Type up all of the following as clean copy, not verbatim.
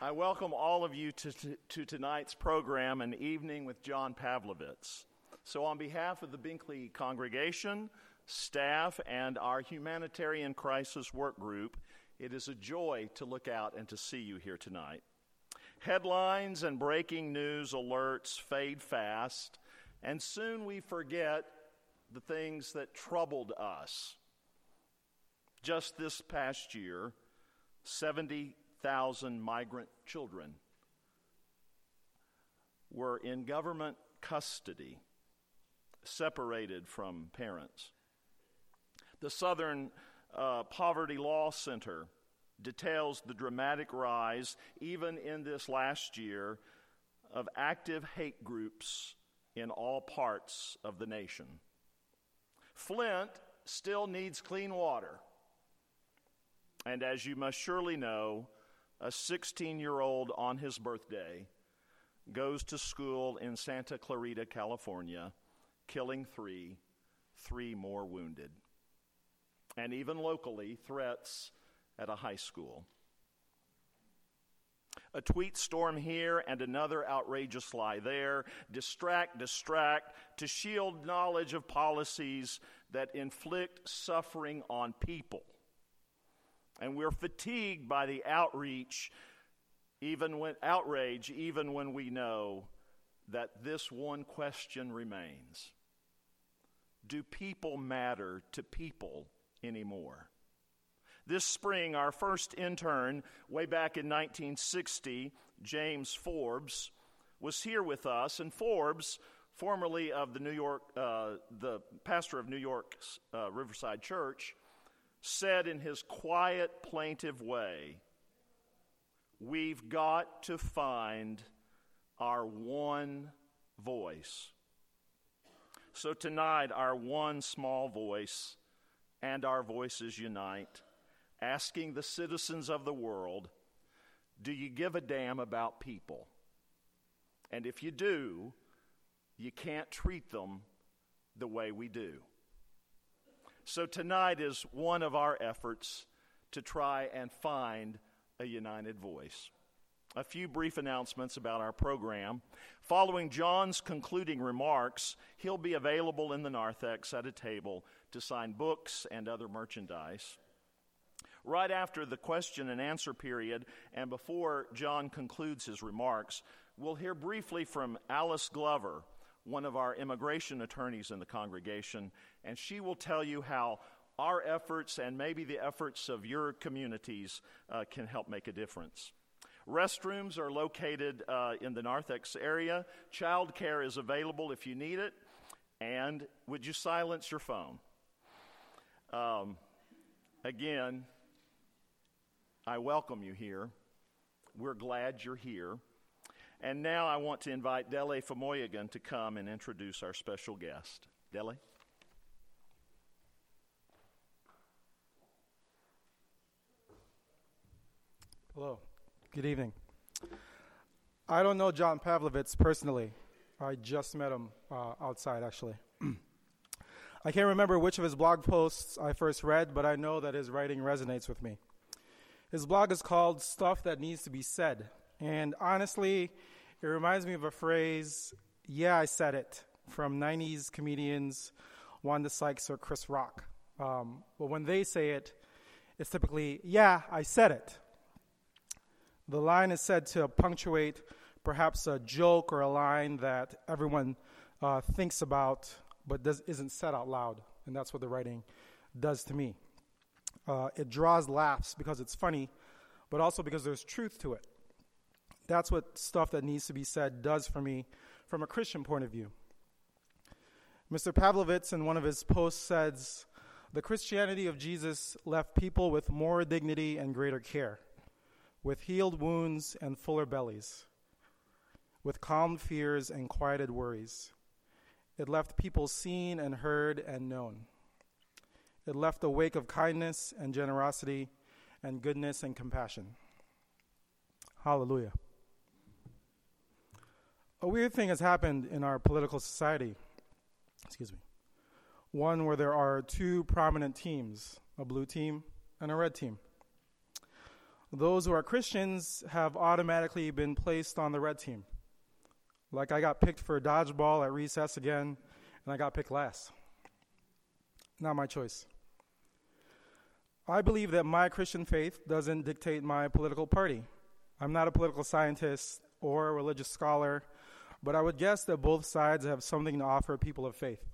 I welcome all of you to tonight's program, An Evening with John Pavlovitz. So on behalf of the Binkley congregation, staff, and our Humanitarian Crisis Work Group, it is a joy to look out and to see you here tonight. Headlines and breaking news alerts fade fast, and soon we forget the things that troubled us. Just this past year, 70,000 migrant children were in government custody, separated from parents. The Southern Poverty Law Center details the dramatic rise, even in this last year, of active hate groups in all parts of the nation. Flint still needs clean water. And as you must surely know, a 16-year-old on his birthday goes to school in Santa Clarita, California, killing three more wounded. And even locally, threats at a high school. A tweet storm here and another outrageous lie there. Distract, to shield knowledge of policies that inflict suffering on people. And we're fatigued by the outrage, even when we know that this one question remains. Do people matter to people anymore? This spring, our first intern, way back in 1960, James Forbes, was here with us. And Forbes, formerly of the pastor of New York's Riverside Church, said in his quiet, plaintive way, "We've got to find our one voice." So tonight, our one small voice and our voices unite, asking the citizens of the world, do you give a damn about people? And if you do, you can't treat them the way we do. So tonight is one of our efforts to try and find a united voice. A few brief announcements about our program. Following John's concluding remarks, he'll be available in the narthex at a table to sign books and other merchandise. Right after the question and answer period, and before John concludes his remarks, we'll hear briefly from Alice Glover, one of our immigration attorneys in the congregation, and she will tell you how our efforts and maybe the efforts of your communities can help make a difference. Restrooms are located in the narthex area. Child care is available if you need it. And would you silence your phone? Again, I welcome you here. We're glad you're here. And now I want to invite Dele Famoyagan to come and introduce our special guest. Dele? Hello. Good evening. I don't know John Pavlovitz personally. I just met him outside, actually. I can't remember which of his blog posts I first read, but I know that his writing resonates with me. His blog is called Stuff That Needs to Be Said. And honestly, it reminds me of a phrase, "Yeah, I said it," from 90s comedians Wanda Sykes or Chris Rock. But when they say it, it's typically, "Yeah, I said it." The line is said to punctuate perhaps a joke or a line that everyone thinks about but isn't said out loud. And that's what the writing does to me. It draws laughs because it's funny, but also because there's truth to it. That's what Stuff That Needs to Be Said does for me from a Christian point of view. Mr. Pavlovitz, in one of his posts, says, "The Christianity of Jesus left people with more dignity and greater care, with healed wounds and fuller bellies, with calmed fears and quieted worries. It left people seen and heard and known. It left a wake of kindness and generosity and goodness and compassion." Hallelujah. A weird thing has happened in our political society. One where there are two prominent teams, a blue team and a red team. those who are Christians have automatically been placed on the red team. Like I got picked for dodgeball at recess again, and I got picked last. Not my choice. I believe that my Christian faith doesn't dictate my political party. I'm not a political scientist or a religious scholar, but I would guess that both sides have something to offer people of faith.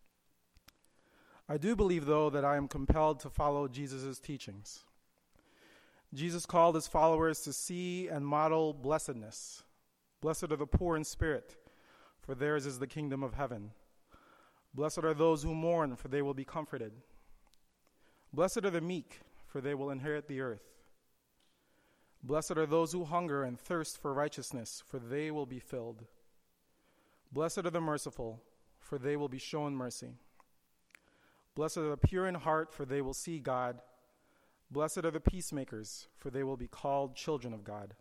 I do believe, though, that I am compelled to follow Jesus' teachings. Jesus called his followers to see and model blessedness. Blessed are the poor in spirit, for theirs is the kingdom of heaven. Blessed are those who mourn, for they will be comforted. Blessed are the meek, for they will inherit the earth. Blessed are those who hunger and thirst for righteousness, for they will be filled. Blessed are the merciful, for they will be shown mercy. Blessed are the pure in heart, for they will see God. Blessed are the peacemakers, for they will be called children of God.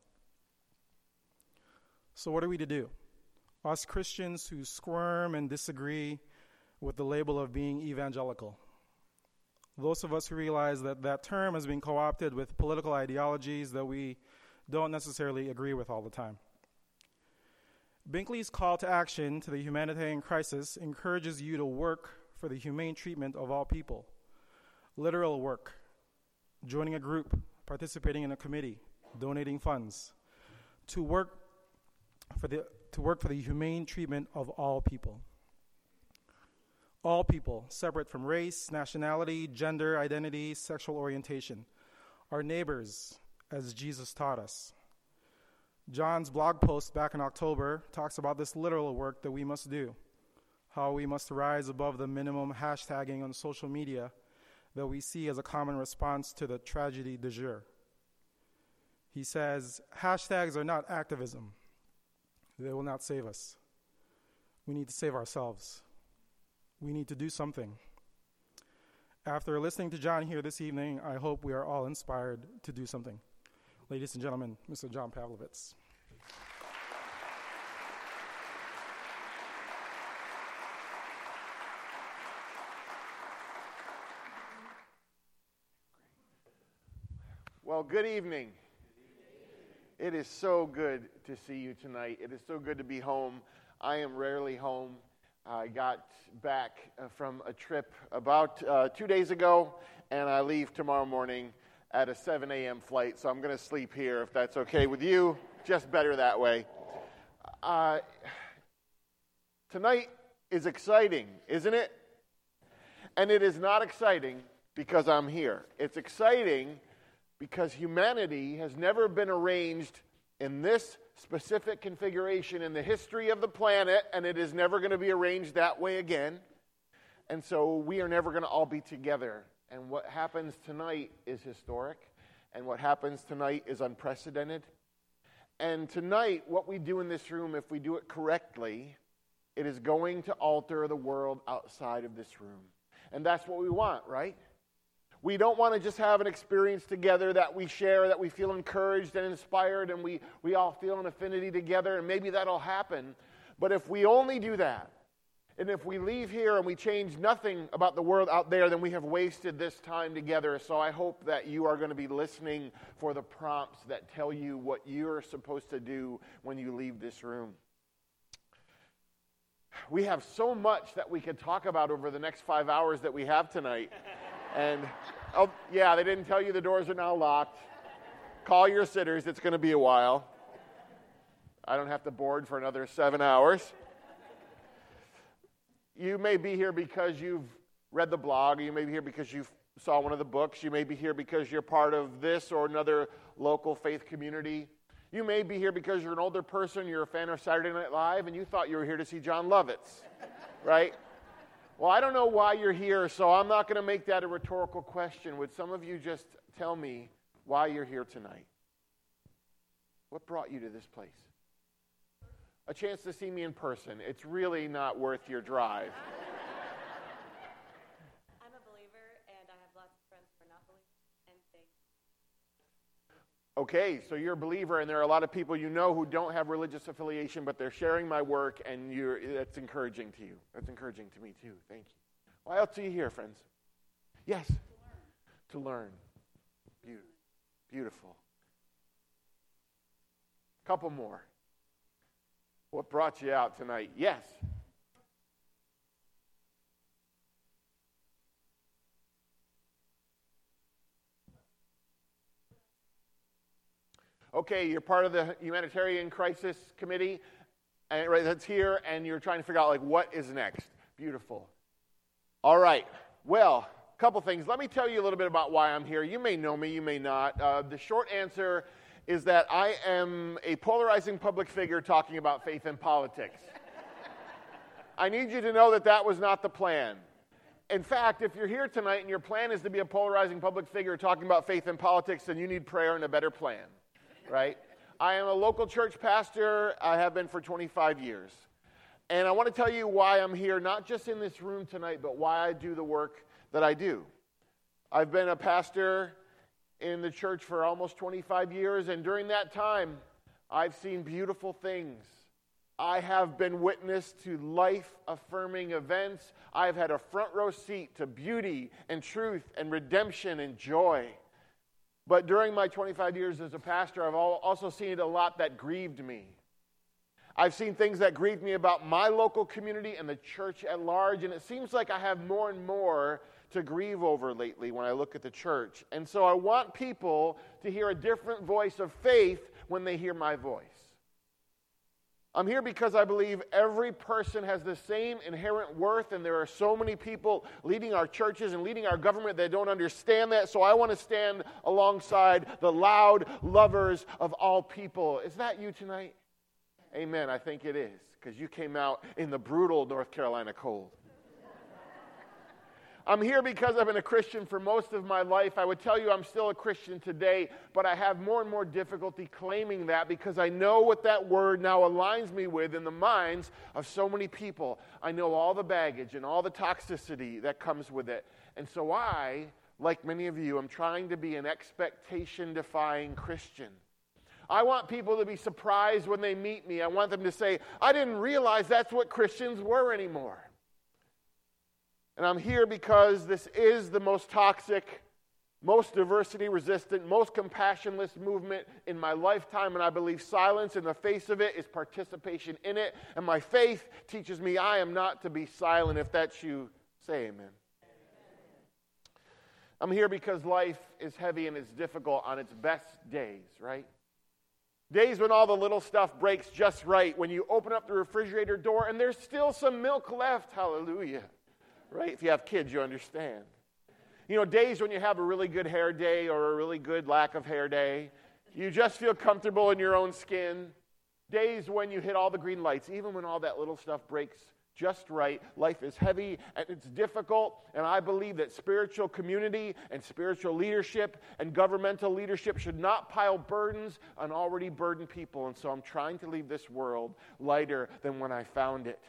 So what are we to do? Us Christians who squirm and disagree with the label of being evangelical. Those of us who realize that that term has been co-opted with political ideologies that we don't necessarily agree with all the time. Binkley's call to action to the humanitarian crisis encourages you to work for the humane treatment of all people. Literal work, joining a group, participating in a committee, donating funds, to work for the humane treatment of all people. All people, separate from race, nationality, gender, identity, sexual orientation, are neighbors, as Jesus taught us. John's blog post back in October talks about this literal work that we must do, how we must rise above the minimum hashtagging on social media that we see as a common response to the tragedy du jour. He says, hashtags are not activism. They will not save us. We need to save ourselves. We need to do something. After listening to John here this evening, I hope we are all inspired to do something. Ladies and gentlemen, Mr. John Pavlovitz. Well, good evening. It is so good to see you tonight. It is so good to be home. I am rarely home. I got back from a trip about 2 days ago, and I leave tomorrow morning at a 7 a.m. flight, so I'm going to sleep here if that's okay with you. Just better that way. Tonight is exciting, isn't it? And it is not exciting because I'm here. It's exciting because humanity has never been arranged in this specific configuration in the history of the planet, and it is never going to be arranged that way again. And so we are never going to all be together. And what happens tonight is historic, and what happens tonight is unprecedented. And tonight, what we do in this room, if we do it correctly, it is going to alter the world outside of this room. And that's what we want, right? We don't want to just have an experience together that we share, that we feel encouraged and inspired, and we all feel an affinity together, and maybe that'll happen. But if we only do that, and if we leave here and we change nothing about the world out there, then we have wasted this time together. So I hope that you are going to be listening for the prompts that tell you what you're supposed to do when you leave this room. We have so much that we could talk about over the next 5 hours that we have tonight. And, oh, yeah, they didn't tell you the doors are now locked. Call your sitters. It's going to be a while. I don't have to board for another 7 hours. You may be here because you've read the blog. You may be here because you saw one of the books. You may be here because you're part of this or another local faith community. You may be here because you're an older person, you're a fan of Saturday Night Live, and you thought you were here to see John Lovitz, right? Well, I don't know why you're here, so I'm not going to make that a rhetorical question. Would some of you just tell me why you're here tonight? What brought you to this place? A chance to see me in person. It's really not worth your drive. I'm a believer, and I have lots of friends who are not believers, and they... Okay, so you're a believer, and there are a lot of people you know who don't have religious affiliation, but they're sharing my work, and that's encouraging to you. That's encouraging to me, too. Thank you. Why else are you here, friends? Yes? To learn. Beautiful. Couple more. What brought you out tonight? Yes. Okay, you're part of the Humanitarian Crisis Committee, and right, that's here, and you're trying to figure out, like, what is next. Beautiful. All right. Well, a couple things. Let me tell you a little bit about why I'm here. You may know me, you may not. The short answer is that I am a polarizing public figure talking about faith and politics. I need you to know that that was not the plan. In fact, if you're here tonight and your plan is to be a polarizing public figure talking about faith and politics, then you need prayer and a better plan. Right? I am a local church pastor. I have been for 25 years. And I want to tell you why I'm here, not just in this room tonight, but why I do the work that I do. I've been a pastor in the church for almost 25 years, and during that time, I've seen beautiful things. I have been witness to life-affirming events. I've had a front row seat to beauty and truth and redemption and joy. But during my 25 years as a pastor, I've also seen a lot that grieved me. I've seen things that grieved me about my local community and the church at large, and it seems like I have more and more to grieve over lately when I look at the church. And so I want people to hear a different voice of faith when they hear my voice. I'm here because I believe every person has the same inherent worth, and there are so many people leading our churches and leading our government that don't understand that. So I want to stand alongside the loud lovers of all people. Is that you tonight? Amen. I think it is, because you came out in the brutal North Carolina cold. I'm here because I've been a Christian for most of my life. I would tell you I'm still a Christian today, but I have more and more difficulty claiming that because I know what that word now aligns me with in the minds of so many people. I know all the baggage and all the toxicity that comes with it. And so I, like many of you, am trying to be an expectation-defying Christian. I want people to be surprised when they meet me. I want them to say, I didn't realize that's what Christians were anymore. And I'm here because this is the most toxic, most diversity-resistant, most compassionless movement in my lifetime, and I believe silence in the face of it is participation in it, and my faith teaches me I am not to be silent. If that's you, say amen. I'm here because life is heavy and it's difficult on its best days, right? Days when all the little stuff breaks just right, when you open up the refrigerator door and there's still some milk left, hallelujah. Right? If you have kids, you understand. You know, days when you have a really good hair day or a really good lack of hair day. You just feel comfortable in your own skin. Days when you hit all the green lights, even when all that little stuff breaks just right. Life is heavy and it's difficult, and I believe that spiritual community and spiritual leadership and governmental leadership should not pile burdens on already burdened people. And so I'm trying to leave this world lighter than when I found it.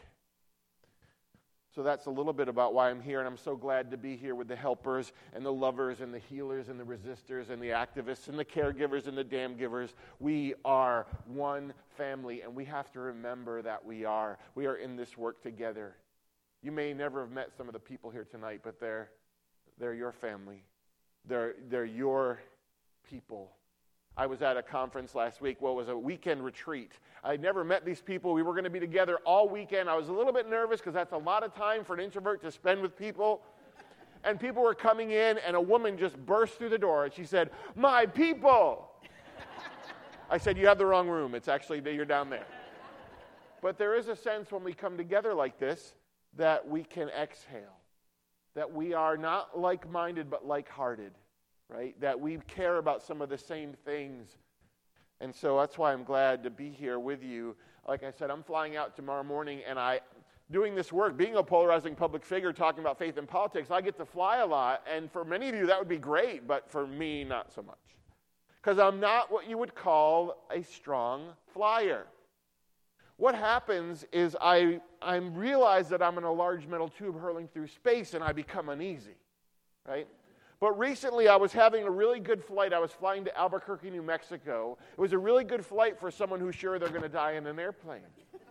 So that's a little bit about why I'm here, and I'm so glad to be here with the helpers and the lovers and the healers and the resistors and the activists and the caregivers and the damn givers. We are one family, and we have to remember that we are. We are in this work together. You may never have met some of the people here tonight, but they're your family. They're your people. I was at a conference last week. Well, it was a weekend retreat. I'd never met these people. We were going to be together all weekend. I was a little bit nervous because that's a lot of time for an introvert to spend with people. And people were coming in, and a woman just burst through the door, and she said, "My people!" I said, "You have the wrong room. It's actually, you're down there." But there is a sense when we come together like this that we can exhale, that we are not like-minded but like-hearted. Right? That we care about some of the same things. And so that's why I'm glad to be here with you. Like I said, I'm flying out tomorrow morning, and doing this work, being a polarizing public figure, talking about faith and politics, I get to fly a lot, and for many of you that would be great, but for me, not so much. Because I'm not what you would call a strong flyer. What happens is I realize that I'm in a large metal tube hurling through space, and I become uneasy, right? But recently, I was having a really good flight. I was flying to Albuquerque, New Mexico. It was a really good flight for someone who's sure they're going to die in an airplane.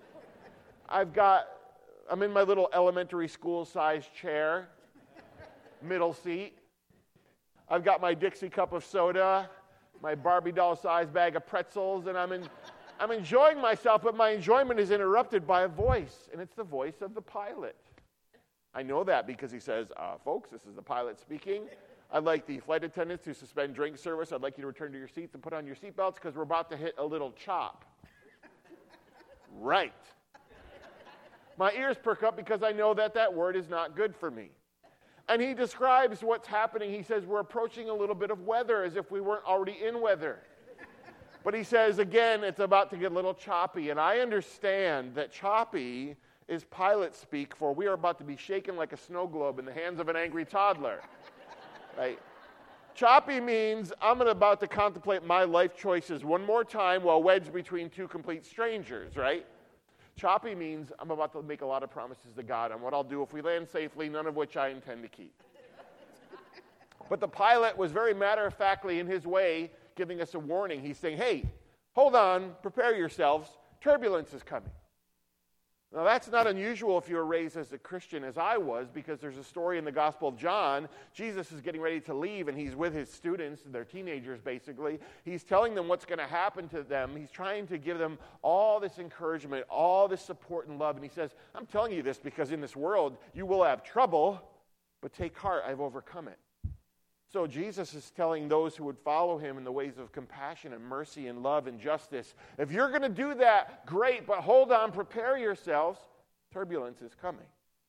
I'm in my little elementary school-sized chair, middle seat. I've got my Dixie cup of soda, my Barbie doll-sized bag of pretzels, and I'm I'm enjoying myself, but my enjoyment is interrupted by a voice, and it's the voice of the pilot. I know that because he says, folks, this is the pilot speaking. I'd like the flight attendants to suspend drink service. I'd like you to return to your seats and put on your seatbelts because we're about to hit a little chop. Right. My ears perk up because I know that word is not good for me. And he describes what's happening. He says we're approaching a little bit of weather as if we weren't already in weather. But he says, again, it's about to get a little choppy. And I understand that choppy is pilot speak for we are about to be shaken like a snow globe in the hands of an angry toddler. Right? Choppy means I'm about to contemplate my life choices one more time while wedged between two complete strangers, right? Choppy means I'm about to make a lot of promises to God on what I'll do if we land safely, none of which I intend to keep. But the pilot was very matter-of-factly in his way giving us a warning. He's saying, hey, hold on, prepare yourselves, turbulence is coming. Now, that's not unusual if you were raised as a Christian, as I was, because there's a story in the Gospel of John. Jesus is getting ready to leave, and he's with his students. They're teenagers, basically. He's telling them what's going to happen to them. He's trying to give them all this encouragement, all this support and love. And he says, I'm telling you this because in this world you will have trouble, but take heart, I've overcome it. So Jesus is telling those who would follow him in the ways of compassion and mercy and love and justice, if you're going to do that, great, but hold on, prepare yourselves. Turbulence is coming.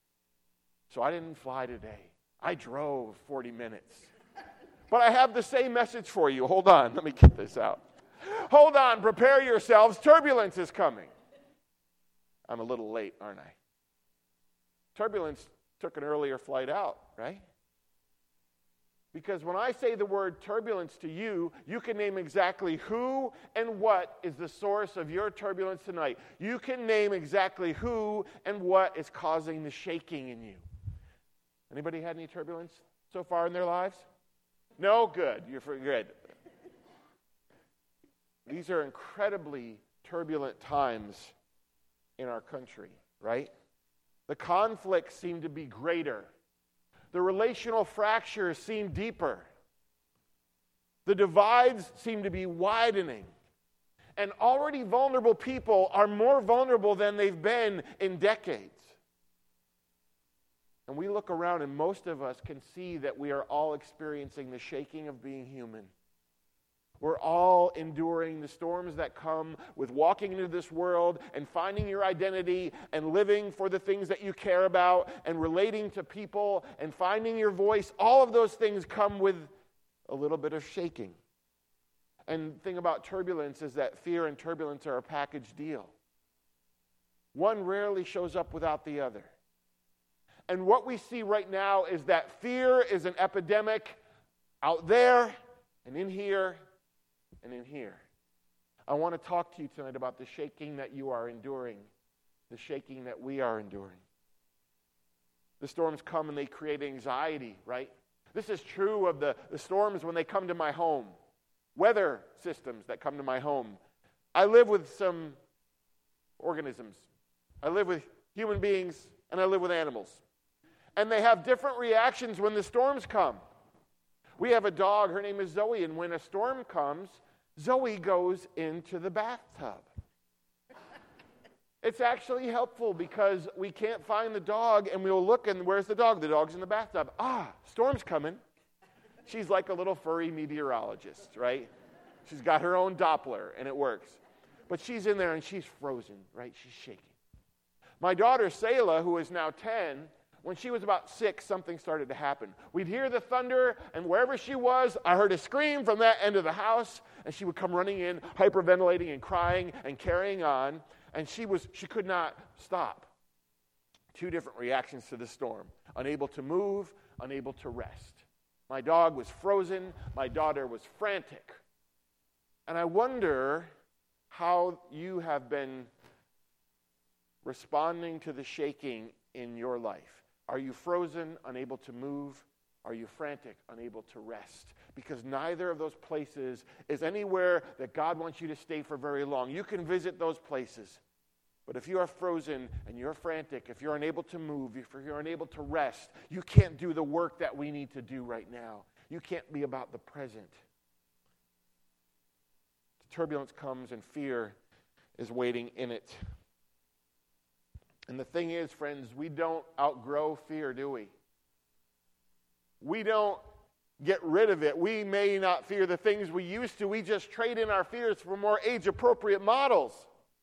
So I didn't fly today. I drove 40 minutes. But I have the same message for you. Hold on, let me get this out. Hold on, prepare yourselves. Turbulence is coming. I'm a little late, aren't I? Turbulence took an earlier flight out, right? Because when I say the word turbulence to you, you can name exactly who and what is the source of your turbulence tonight. You can name exactly who and what is causing the shaking in you. Anybody had any turbulence so far in their lives? No? Good. You're good. These are incredibly turbulent times in our country, right? The conflicts seem to be greater. The relational fractures seem deeper. The divides seem to be widening. And already vulnerable people are more vulnerable than they've been in decades. And we look around and most of us can see that we are all experiencing the shaking of being human. We're all enduring the storms that come with walking into this world and finding your identity and living for the things that you care about and relating to people and finding your voice. All of those things come with a little bit of shaking. And the thing about turbulence is that fear and turbulence are a package deal. One rarely shows up without the other. And what we see right now is that fear is an epidemic out there and in here and in here. I want to talk to you tonight about the shaking that you are enduring, the shaking that we are enduring. The storms come and they create anxiety, right? This is true of the storms when they come to my home, weather systems that come to my home. I live with some organisms. I live with human beings and I live with animals. And they have different reactions when the storms come. We have a dog, her name is Zoe, and when a storm comes, Zoe goes into the bathtub. It's actually helpful because we can't find the dog and we'll look and where's the dog? The dog's in the bathtub. Storm's coming. She's like a little furry meteorologist, right? She's got her own Doppler and it works. But she's in there and she's frozen, right? She's shaking. My daughter, Selah, who is now 10, when she was about 6, something started to happen. We'd hear the thunder, and wherever she was, I heard a scream from that end of the house, and she would come running in, hyperventilating and crying and carrying on, and she could not stop. 2 different reactions to the storm. Unable to move, unable to rest. My dog was frozen. My daughter was frantic. And I wonder how you have been responding to the shaking in your life. Are you frozen, unable to move? Are you frantic, unable to rest? Because neither of those places is anywhere that God wants you to stay for very long. You can visit those places. But if you are frozen and you're frantic, if you're unable to move, if you're unable to rest, you can't do the work that we need to do right now. You can't be about the present. Turbulence comes and fear is waiting in it. And the thing is, friends, we don't outgrow fear, do we? We don't get rid of it. We may not fear the things we used to. We just trade in our fears for more age-appropriate models.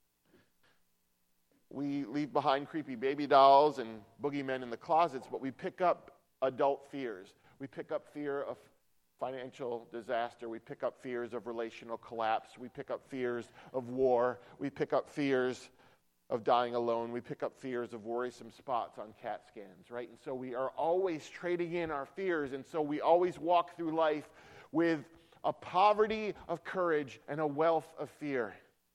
We leave behind creepy baby dolls and boogeymen in the closets, but we pick up adult fears. We pick up fear of financial disaster. We pick up fears of relational collapse. We pick up fears of war. We pick up fears of dying alone. We pick up fears of worrisome spots on CAT scans, right? And so we are always trading in our fears, and so we always walk through life with a poverty of courage and a wealth of fear.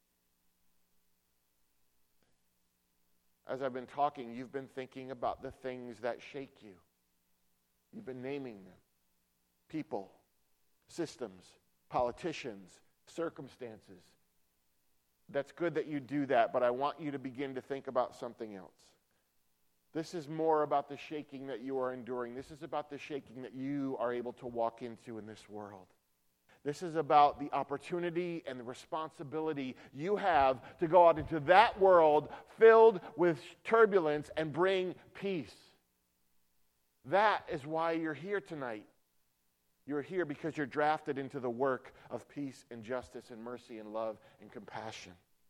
As I've been talking, you've been thinking about the things that shake you. You've been naming them. People, systems, politicians, circumstances. That's good that you do that, but I want you to begin to think about something else. This is more about the shaking that you are enduring. This is about the shaking that you are able to walk into in this world. This is about the opportunity and the responsibility you have to go out into that world filled with turbulence and bring peace. That is why you're here tonight. You're here because you're drafted into the work of peace and justice and mercy and love and compassion.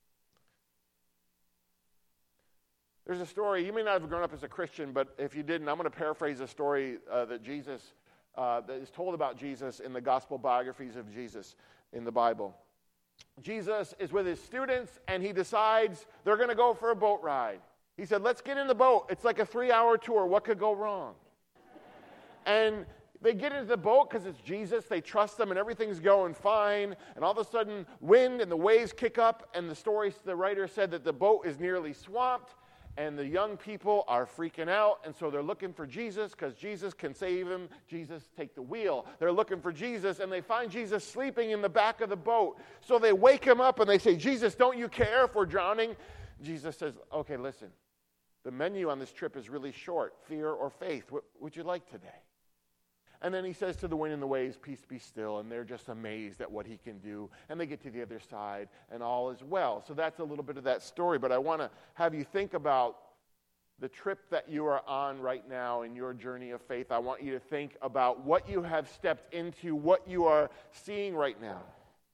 There's a story, you may not have grown up as a Christian, but if you didn't, I'm going to paraphrase a story that is told about Jesus in the gospel biographies of Jesus in the Bible. Jesus is with his students, and he decides they're going to go for a boat ride. He said, let's get in the boat. It's like a 3-hour tour. What could go wrong? And they get into the boat because it's Jesus. They trust him, and everything's going fine. And all of a sudden, wind and the waves kick up, and the writer said that the boat is nearly swamped, and the young people are freaking out, and so they're looking for Jesus because Jesus can save them. Jesus, take the wheel. They're looking for Jesus, and they find Jesus sleeping in the back of the boat. So they wake him up, and they say, Jesus, don't you care if we're drowning? Jesus says, okay, listen. The menu on this trip is really short, fear or faith. What would you like today? And then he says to the wind and the waves, peace be still, and they're just amazed at what he can do. And they get to the other side, and all is well. So that's a little bit of that story, but I want to have you think about the trip that you are on right now in your journey of faith. I want you to think about what you have stepped into, what you are seeing right now.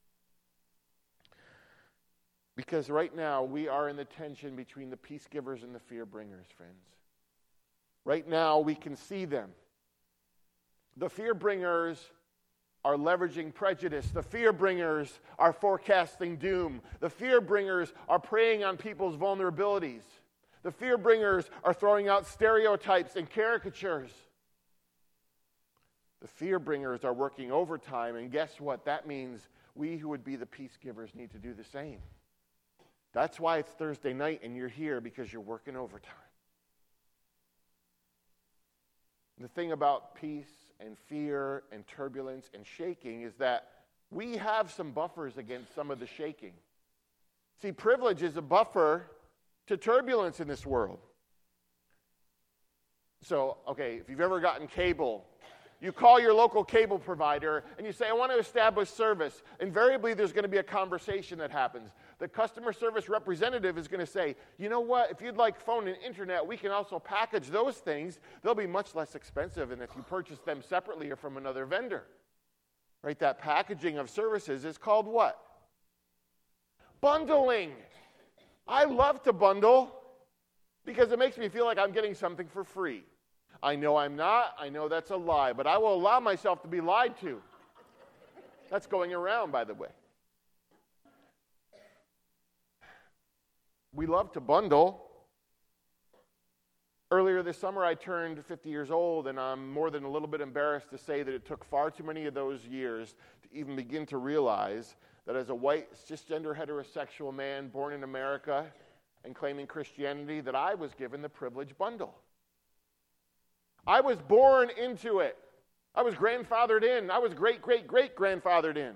Because right now, we are in the tension between the peace givers and the fear bringers, friends. Right now, we can see them. The fear bringers are leveraging prejudice. The fear bringers are forecasting doom. The fear bringers are preying on people's vulnerabilities. The fear bringers are throwing out stereotypes and caricatures. The fear bringers are working overtime, and guess what? That means we who would be the peace givers need to do the same. That's why it's Thursday night and you're here, because you're working overtime. The thing about peace and fear and turbulence and shaking is that we have some buffers against some of the shaking. See, privilege is a buffer to turbulence in this world. So, okay, if you've ever gotten cable, you call your local cable provider and you say, I want to establish service. Invariably, there's going to be a conversation that happens. The customer service representative is going to say, you know what, if you'd like phone and internet, we can also package those things. They'll be much less expensive than if you purchase them separately or from another vendor. Right? That packaging of services is called what? Bundling. I love to bundle because it makes me feel like I'm getting something for free. I know I'm not. I know that's a lie, but I will allow myself to be lied to. That's going around, by the way. We love to bundle. Earlier this summer, I turned 50 years old, and I'm more than a little bit embarrassed to say that it took far too many of those years to even begin to realize that as a white, cisgender, heterosexual man born in America and claiming Christianity, that I was given the privilege bundle. I was born into it. I was grandfathered in. I was great-great-great-grandfathered in.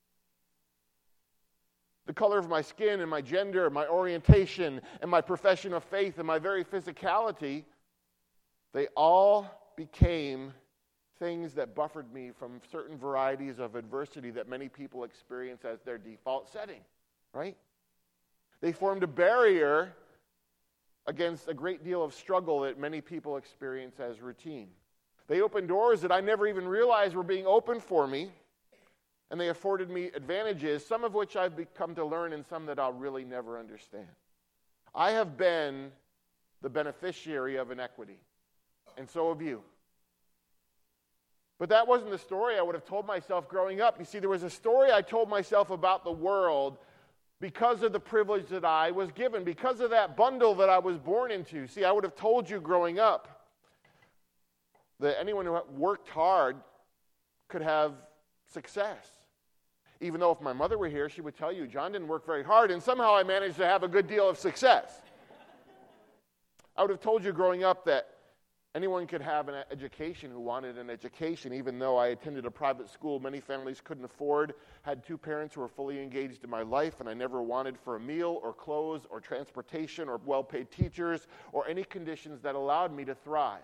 The color of my skin and my gender, my orientation and my profession of faith and my very physicality, they all became things that buffered me from certain varieties of adversity that many people experience as their default setting, right? They formed a barrier against a great deal of struggle that many people experience as routine. They opened doors that I never even realized were being opened for me, and they afforded me advantages, some of which I've come to learn and some that I'll really never understand. I have been the beneficiary of inequity, and so have you. But that wasn't the story I would have told myself growing up. You see, there was a story I told myself about the world because of the privilege that I was given, because of that bundle that I was born into. See, I would have told you growing up that anyone who worked hard could have success. Even though if my mother were here, she would tell you, John didn't work very hard, and somehow I managed to have a good deal of success. I would have told you growing up that anyone could have an education who wanted an education, even though I attended a private school many families couldn't afford, had two parents who were fully engaged in my life, and I never wanted for a meal or clothes or transportation or well-paid teachers or any conditions that allowed me to thrive.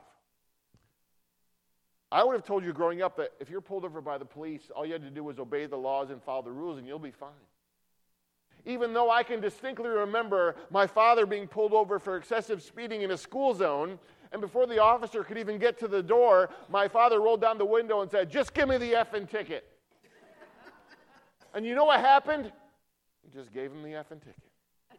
I would have told you growing up that if you're pulled over by the police, all you had to do was obey the laws and follow the rules and you'll be fine. Even though I can distinctly remember my father being pulled over for excessive speeding in a school zone, and before the officer could even get to the door, my father rolled down the window and said, "Just give me the effing ticket." And you know what happened? He just gave him the effing ticket.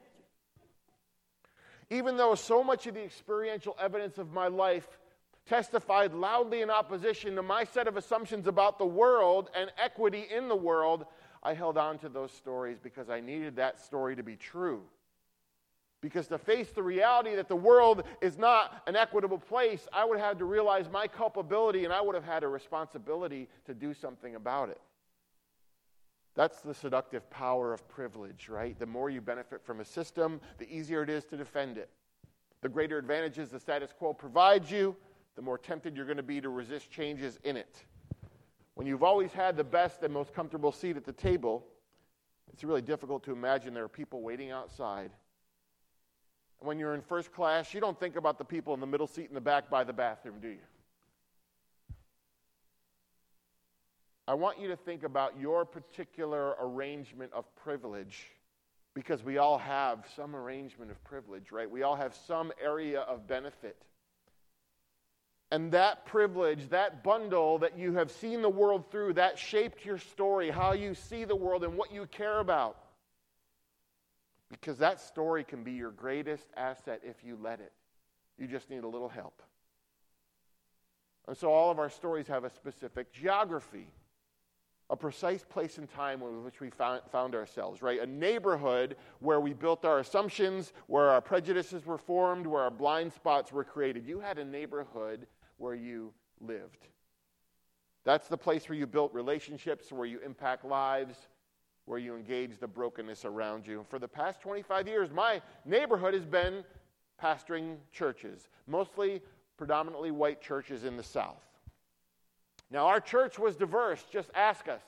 Even though so much of the experiential evidence of my life testified loudly in opposition to my set of assumptions about the world and equity in the world, I held on to those stories because I needed that story to be true. Because to face the reality that the world is not an equitable place, I would have had to realize my culpability, and I would have had a responsibility to do something about it. That's the seductive power of privilege, right? The more you benefit from a system, the easier it is to defend it. The greater advantages the status quo provides you, the more tempted you're going to be to resist changes in it. When you've always had the best and most comfortable seat at the table, it's really difficult to imagine there are people waiting outside. And when you're in first class, you don't think about the people in the middle seat in the back by the bathroom, do you? I want you to think about your particular arrangement of privilege, because we all have some arrangement of privilege, right? We all have some area of benefit. And that privilege, that bundle that you have seen the world through, that shaped your story, how you see the world and what you care about. Because that story can be your greatest asset if you let it. You just need a little help. And so all of our stories have a specific geography, a precise place and time in which we found ourselves, right? A neighborhood where we built our assumptions, where our prejudices were formed, where our blind spots were created. You had a neighborhood where you lived. That's the place where you built relationships, where you impact lives, where you engage the brokenness around you. For the past 25 years, my neighborhood has been pastoring churches, mostly predominantly white churches in the South. Now, our church was diverse. Just ask us.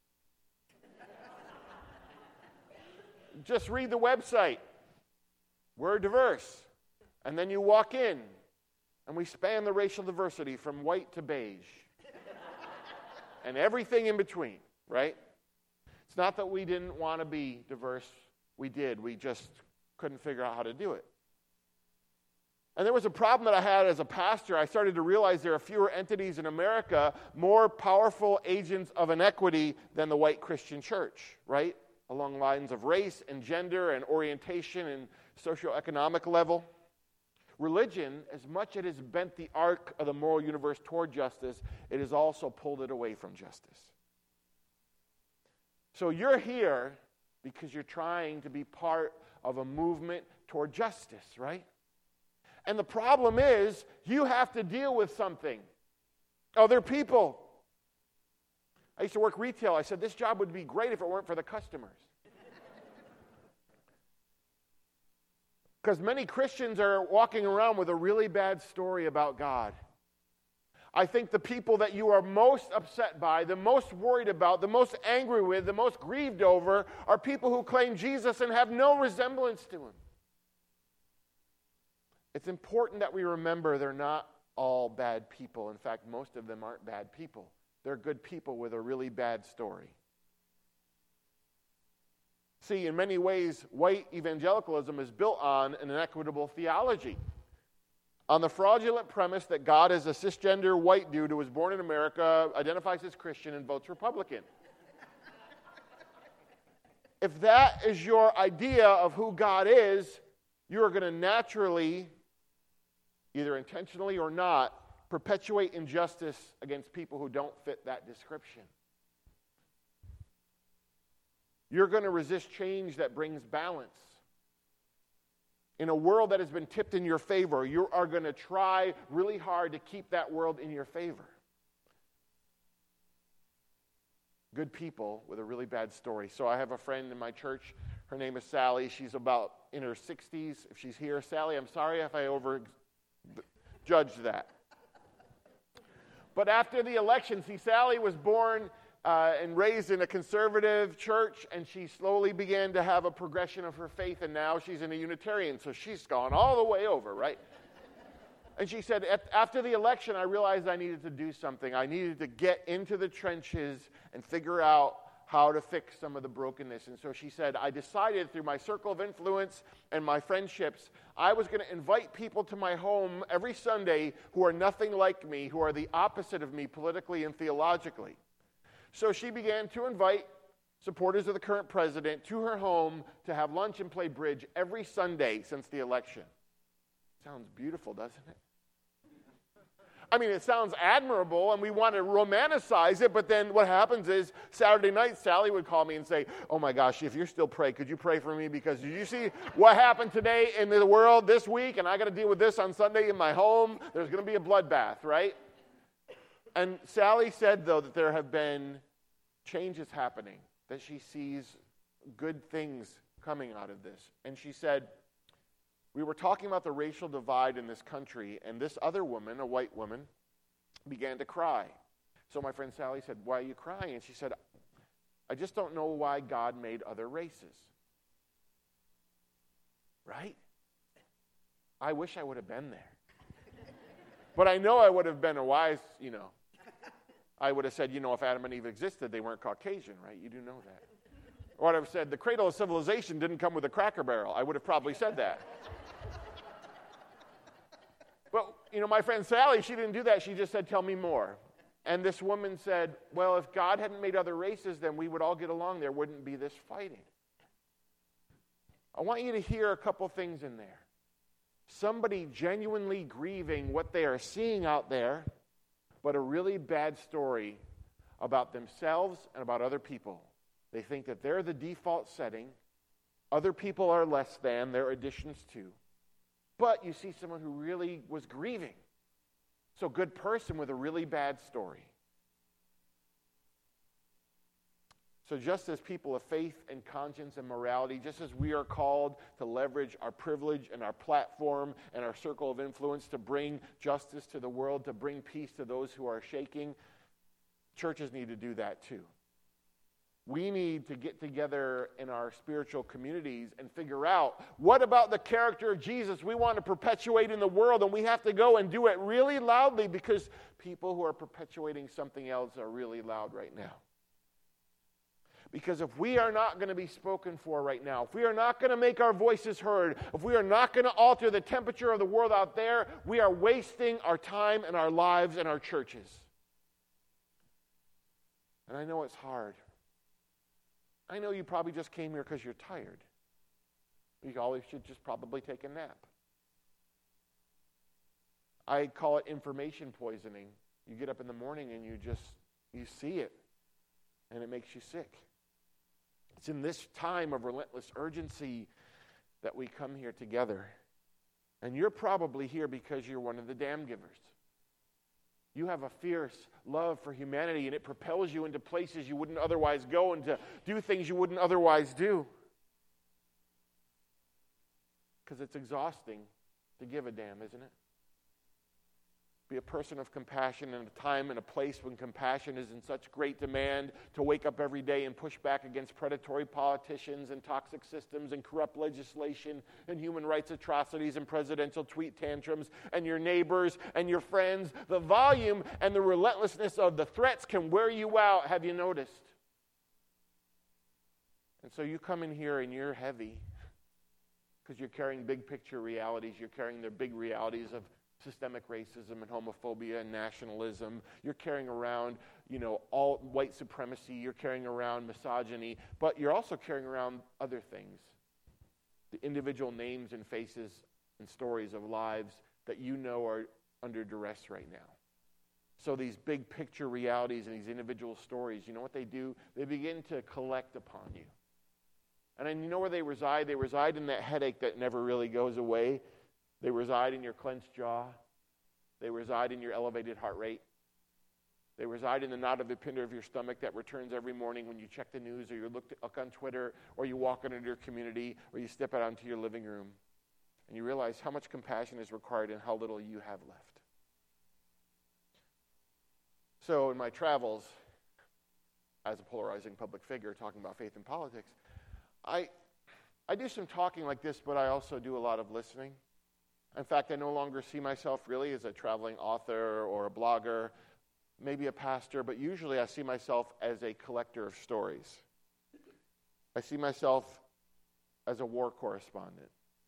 Just read the website. We're diverse. And then you walk in, and we span the racial diversity from white to beige. And everything in between, right? It's not that we didn't want to be diverse. We did. We just couldn't figure out how to do it. And there was a problem that I had as a pastor. I started to realize there are fewer entities in America, more powerful agents of inequity than the white Christian church, right? Along lines of race and gender and orientation and socioeconomic level. Religion, as much as it has bent the arc of the moral universe toward justice, it has also pulled it away from justice. So you're here because you're trying to be part of a movement toward justice, right? And the problem is, you have to deal with something. Other people. I used to work retail. I said, this job would be great if it weren't for the customers. Because many Christians are walking around with a really bad story about God. I think the people that you are most upset by, the most worried about, the most angry with, the most grieved over, are people who claim Jesus and have no resemblance to him. It's important that we remember they're not all bad people. In fact, most of them aren't bad people. They're good people with a really bad story. See, in many ways, white evangelicalism is built on an inequitable theology, on the fraudulent premise that God is a cisgender white dude who was born in America, identifies as Christian, and votes Republican. If that is your idea of who God is, you are going to naturally, either intentionally or not, perpetuate injustice against people who don't fit that description. You're going to resist change that brings balance. In a world that has been tipped in your favor, you are going to try really hard to keep that world in your favor. Good people with a really bad story. So I have a friend in my church. Her name is Sally. She's about in her 60s. If she's here, Sally, I'm sorry if I overjudged that. But after the election, see, Sally was born and raised in a conservative church, and she slowly began to have a progression of her faith, and now she's in a Unitarian, so she's gone all the way over, right? And she said, after the election, I realized I needed to do something. I needed to get into the trenches and figure out how to fix some of the brokenness. And so she said, I decided through my circle of influence and my friendships, I was going to invite people to my home every Sunday who are nothing like me, who are the opposite of me politically and theologically. So she began to invite supporters of the current president to her home to have lunch and play bridge every Sunday since the election. Sounds beautiful, doesn't it? I mean, it sounds admirable, and we want to romanticize it, but then what happens is Saturday night, Sally would call me and say, oh my gosh, if you're still praying, could you pray for me? Because did you see what happened today in the world this week, and I got to deal with this on Sunday in my home? There's going to be a bloodbath, right? And Sally said, though, that there have been changes happening, that she sees good things coming out of this. And she said, we were talking about the racial divide in this country, and this other woman, a white woman, began to cry. So my friend Sally said, why are you crying? And she said, I just don't know why God made other races. Right? I wish I would have been there. But I know I would have been a wise, I would have said, if Adam and Eve existed, they weren't Caucasian, right? You do know that. Or I would have said, the cradle of civilization didn't come with a Cracker Barrel. I would have probably said that. But, my friend Sally, she didn't do that. She just said, tell me more. And this woman said, well, if God hadn't made other races, then we would all get along. There wouldn't be this fighting. I want you to hear a couple things in there. Somebody genuinely grieving what they are seeing out there, but a really bad story about themselves and about other people. They think that they're the default setting. Other people are less than. They're additions to. But you see someone who really was grieving. So good person with a really bad story. So just as people of faith and conscience and morality, just as we are called to leverage our privilege and our platform and our circle of influence to bring justice to the world, to bring peace to those who are shaking, churches need to do that too. We need to get together in our spiritual communities and figure out what about the character of Jesus we want to perpetuate in the world, and we have to go and do it really loudly because people who are perpetuating something else are really loud right now. Because if we are not going to be spoken for right now, if we are not going to make our voices heard, if we are not going to alter the temperature of the world out there, we are wasting our time and our lives and our churches. And I know it's hard. I know you probably just came here because you're tired. You always should just probably take a nap. I call it information poisoning. You get up in the morning and you see it, and it makes you sick. It's in this time of relentless urgency that we come here together. And you're probably here because you're one of the dam givers. You have a fierce love for humanity, and it propels you into places you wouldn't otherwise go and to do things you wouldn't otherwise do. Because it's exhausting to give a damn, isn't it? Be a person of compassion in a time and a place when compassion is in such great demand, to wake up every day and push back against predatory politicians and toxic systems and corrupt legislation and human rights atrocities and presidential tweet tantrums and your neighbors and your friends. The volume and the relentlessness of the threats can wear you out, have you noticed? And so you come in here and you're heavy because you're carrying big picture realities. You're carrying the big realities of systemic racism and homophobia and nationalism. You're carrying around, all white supremacy. You're carrying around misogyny. But you're also carrying around other things. The individual names and faces and stories of lives that you know are under duress right now. So these big picture realities and these individual stories, you know what they do? They begin to collect upon you. And then you know where they reside? They reside in that headache that never really goes away. They reside in your clenched jaw. They reside in your elevated heart rate. They reside in the knot of the pit of your stomach that returns every morning when you check the news or you look on Twitter or you walk into your community or you step out onto your living room and you realize how much compassion is required and how little you have left. So in my travels, as a polarizing public figure talking about faith and politics, I do some talking like this, but I also do a lot of listening. In fact, I no longer see myself really as a traveling author or a blogger, maybe a pastor, but usually I see myself as a collector of stories. I see myself as a war correspondent.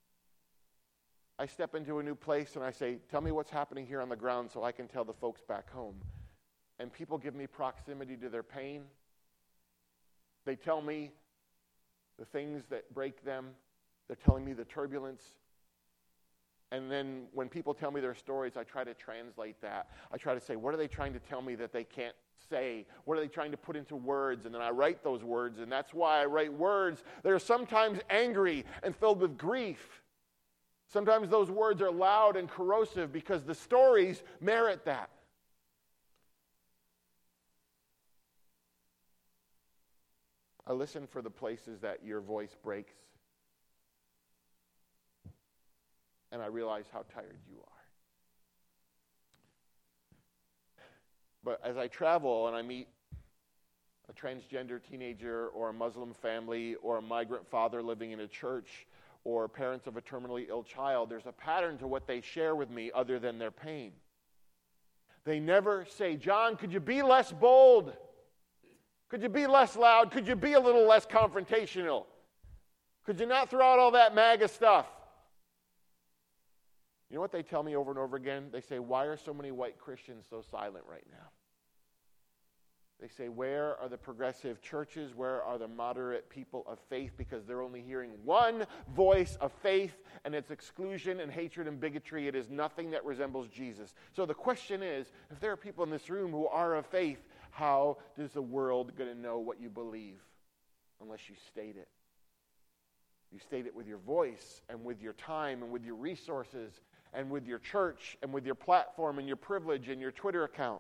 I step into a new place and I say, tell me what's happening here on the ground so I can tell the folks back home. And people give me proximity to their pain. They tell me the things that break them. They're telling me the turbulence. And then when people tell me their stories, I try to translate that. I try to say, what are they trying to tell me that they can't say? What are they trying to put into words? And then I write those words, and that's why I write words that are sometimes angry and filled with grief. Sometimes those words are loud and corrosive because the stories merit that. I listen for the places that your voice breaks. And I realize how tired you are. But as I travel and I meet a transgender teenager or a Muslim family or a migrant father living in a church or parents of a terminally ill child, there's a pattern to what they share with me other than their pain. They never say, John, could you be less bold? Could you be less loud? Could you be a little less confrontational? Could you not throw out all that MAGA stuff? You know what they tell me over and over again? They say, why are so many white Christians so silent right now? They say, where are the progressive churches? Where are the moderate people of faith? Because they're only hearing one voice of faith, and it's exclusion and hatred and bigotry. It is nothing that resembles Jesus. So the question is, if there are people in this room who are of faith, how does the world going to know what you believe unless you state it? You state it with your voice and with your time and with your resources and with your church and with your platform and your privilege and your Twitter account.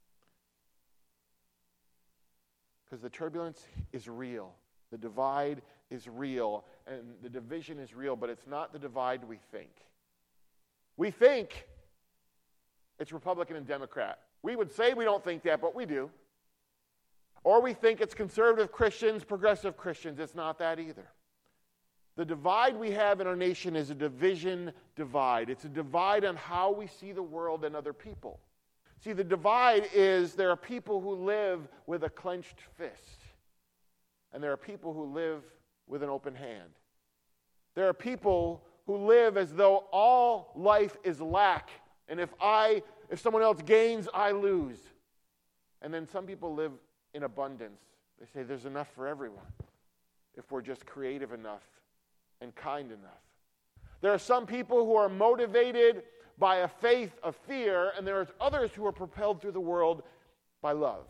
Because the turbulence is real. The divide is real. And the division is real, but it's not the divide we think. We think it's Republican and Democrat. We would say we don't think that, but we do. Or we think it's conservative Christians, progressive Christians. It's not that either. The divide we have in our nation is a division divide. It's a divide on how we see the world and other people. See, the divide is there are people who live with a clenched fist, and there are people who live with an open hand. There are people who live as though all life is lack, and if someone else gains, I lose. And then some people live in abundance. They say there's enough for everyone if we're just creative enough and kind enough. There are some people who are motivated by a faith of fear, and there are others who are propelled through the world by love.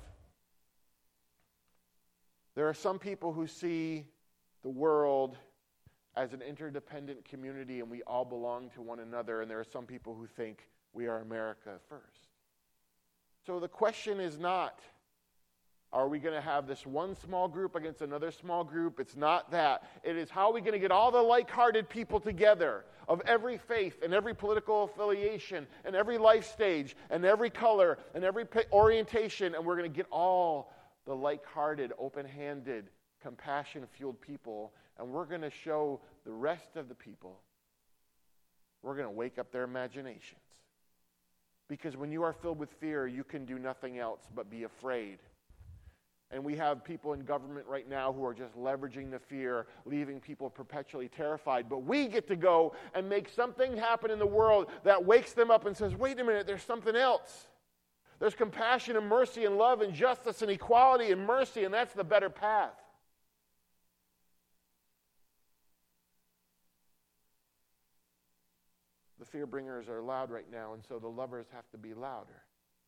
There are some people who see the world as an interdependent community and we all belong to one another, and there are some people who think we are America first. So the question is not, are we going to have this one small group against another small group? It's not that. It is how are we going to get all the like-hearted people together of every faith and every political affiliation and every life stage and every color and every orientation, and we're going to get all the like-hearted, open-handed, compassion-fueled people, and we're going to show the rest of the people, we're going to wake up their imaginations. Because when you are filled with fear, you can do nothing else but be afraid. And we have people in government right now who are just leveraging the fear, leaving people perpetually terrified. But we get to go and make something happen in the world that wakes them up and says, wait a minute, there's something else. There's compassion and mercy and love and justice and equality and mercy, and that's the better path. The fear bringers are loud right now, and so the lovers have to be louder.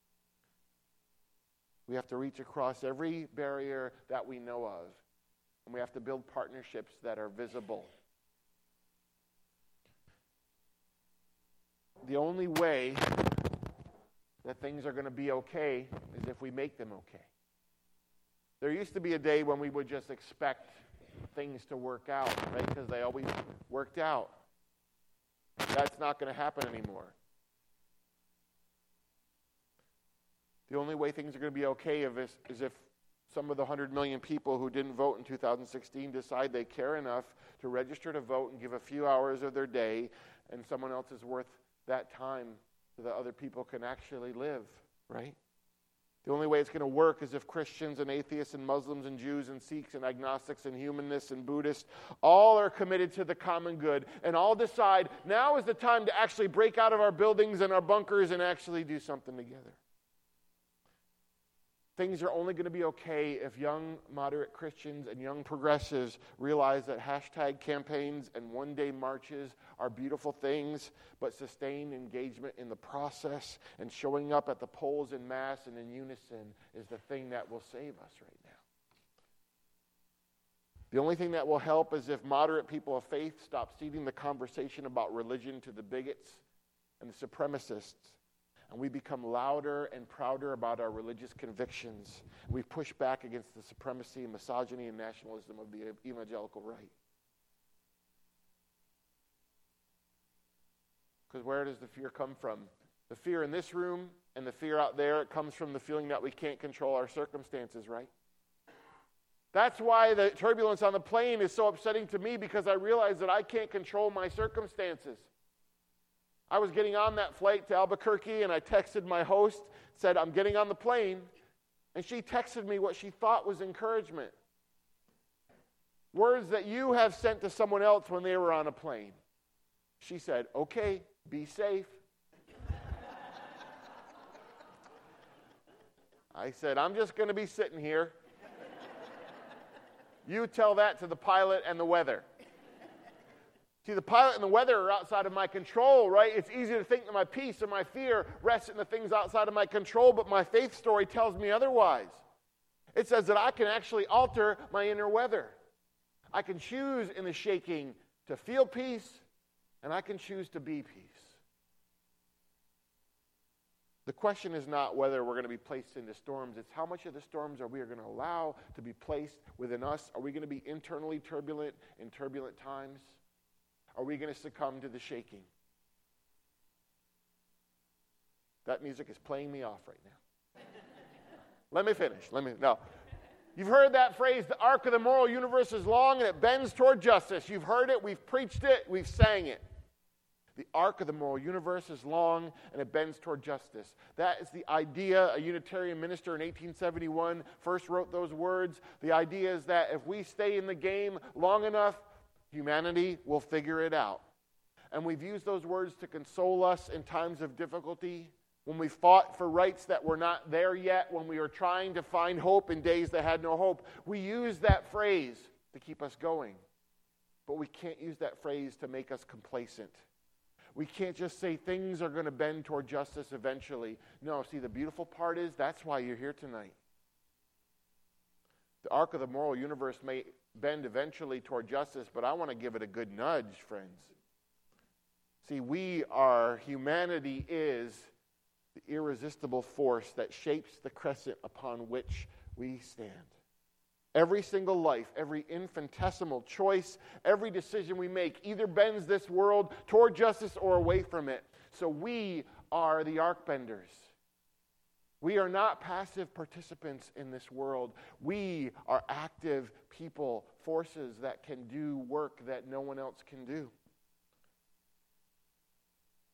We have to reach across every barrier that we know of, and we have to build partnerships that are visible. The only way that things are going to be okay is if we make them okay. There used to be a day when we would just expect things to work out, right? Because they always worked out. That's not going to happen anymore. The only way things are going to be okay is if some of the 100 million people who didn't vote in 2016 decide they care enough to register to vote and give a few hours of their day, and someone else is worth that time so that other people can actually live, right? The only way it's going to work is if Christians and atheists and Muslims and Jews and Sikhs and agnostics and humanists and Buddhists all are committed to the common good and all decide now is the time to actually break out of our buildings and our bunkers and actually do something together. Things are only going to be okay if young, moderate Christians and young progressives realize that hashtag campaigns and one-day marches are beautiful things, but sustained engagement in the process and showing up at the polls in mass and in unison is the thing that will save us right now. The only thing that will help is if moderate people of faith stop ceding the conversation about religion to the bigots and the supremacists, and we become louder and prouder about our religious convictions. We push back against the supremacy, misogyny, and nationalism of the evangelical right. Because where does the fear come from? The fear in this room and the fear out there, it comes from the feeling that we can't control our circumstances, right? That's why the turbulence on the plane is so upsetting to me, because I realize that I can't control my circumstances. I was getting on that flight to Albuquerque, and I texted my host, said, I'm getting on the plane, and she texted me what she thought was encouragement. Words that you have sent to someone else when they were on a plane. She said, okay, be safe. I said, I'm just going to be sitting here. You tell that to the pilot and the weather. See, the pilot and the weather are outside of my control, right? It's easy to think that my peace and my fear rest in the things outside of my control, but my faith story tells me otherwise. It says that I can actually alter my inner weather. I can choose in the shaking to feel peace, and I can choose to be peace. The question is not whether we're going to be placed into storms. It's how much of the storms are we going to allow to be placed within us? Are we going to be internally turbulent in turbulent times? Are we going to succumb to the shaking? That music is playing me off right now. Let me finish. No. You've heard that phrase, the arc of the moral universe is long and it bends toward justice. You've heard it, we've preached it, we've sang it. The arc of the moral universe is long and it bends toward justice. That is the idea. A Unitarian minister in 1871 first wrote those words. The idea is that if we stay in the game long enough, humanity will figure it out. And we've used those words to console us in times of difficulty, when we fought for rights that were not there yet, when we were trying to find hope in days that had no hope. We use that phrase to keep us going. But we can't use that phrase to make us complacent. We can't just say things are going to bend toward justice eventually. No, see, the beautiful part is that's why you're here tonight. The arc of the moral universe may bend eventually toward justice, but I want to give it a good nudge, friends. See, humanity is the irresistible force that shapes the crescent upon which we stand. Every single life, every infinitesimal choice, every decision we make either bends this world toward justice or away from it. So we are the arc-benders. We are not passive participants in this world. We are active people, forces that can do work that no one else can do.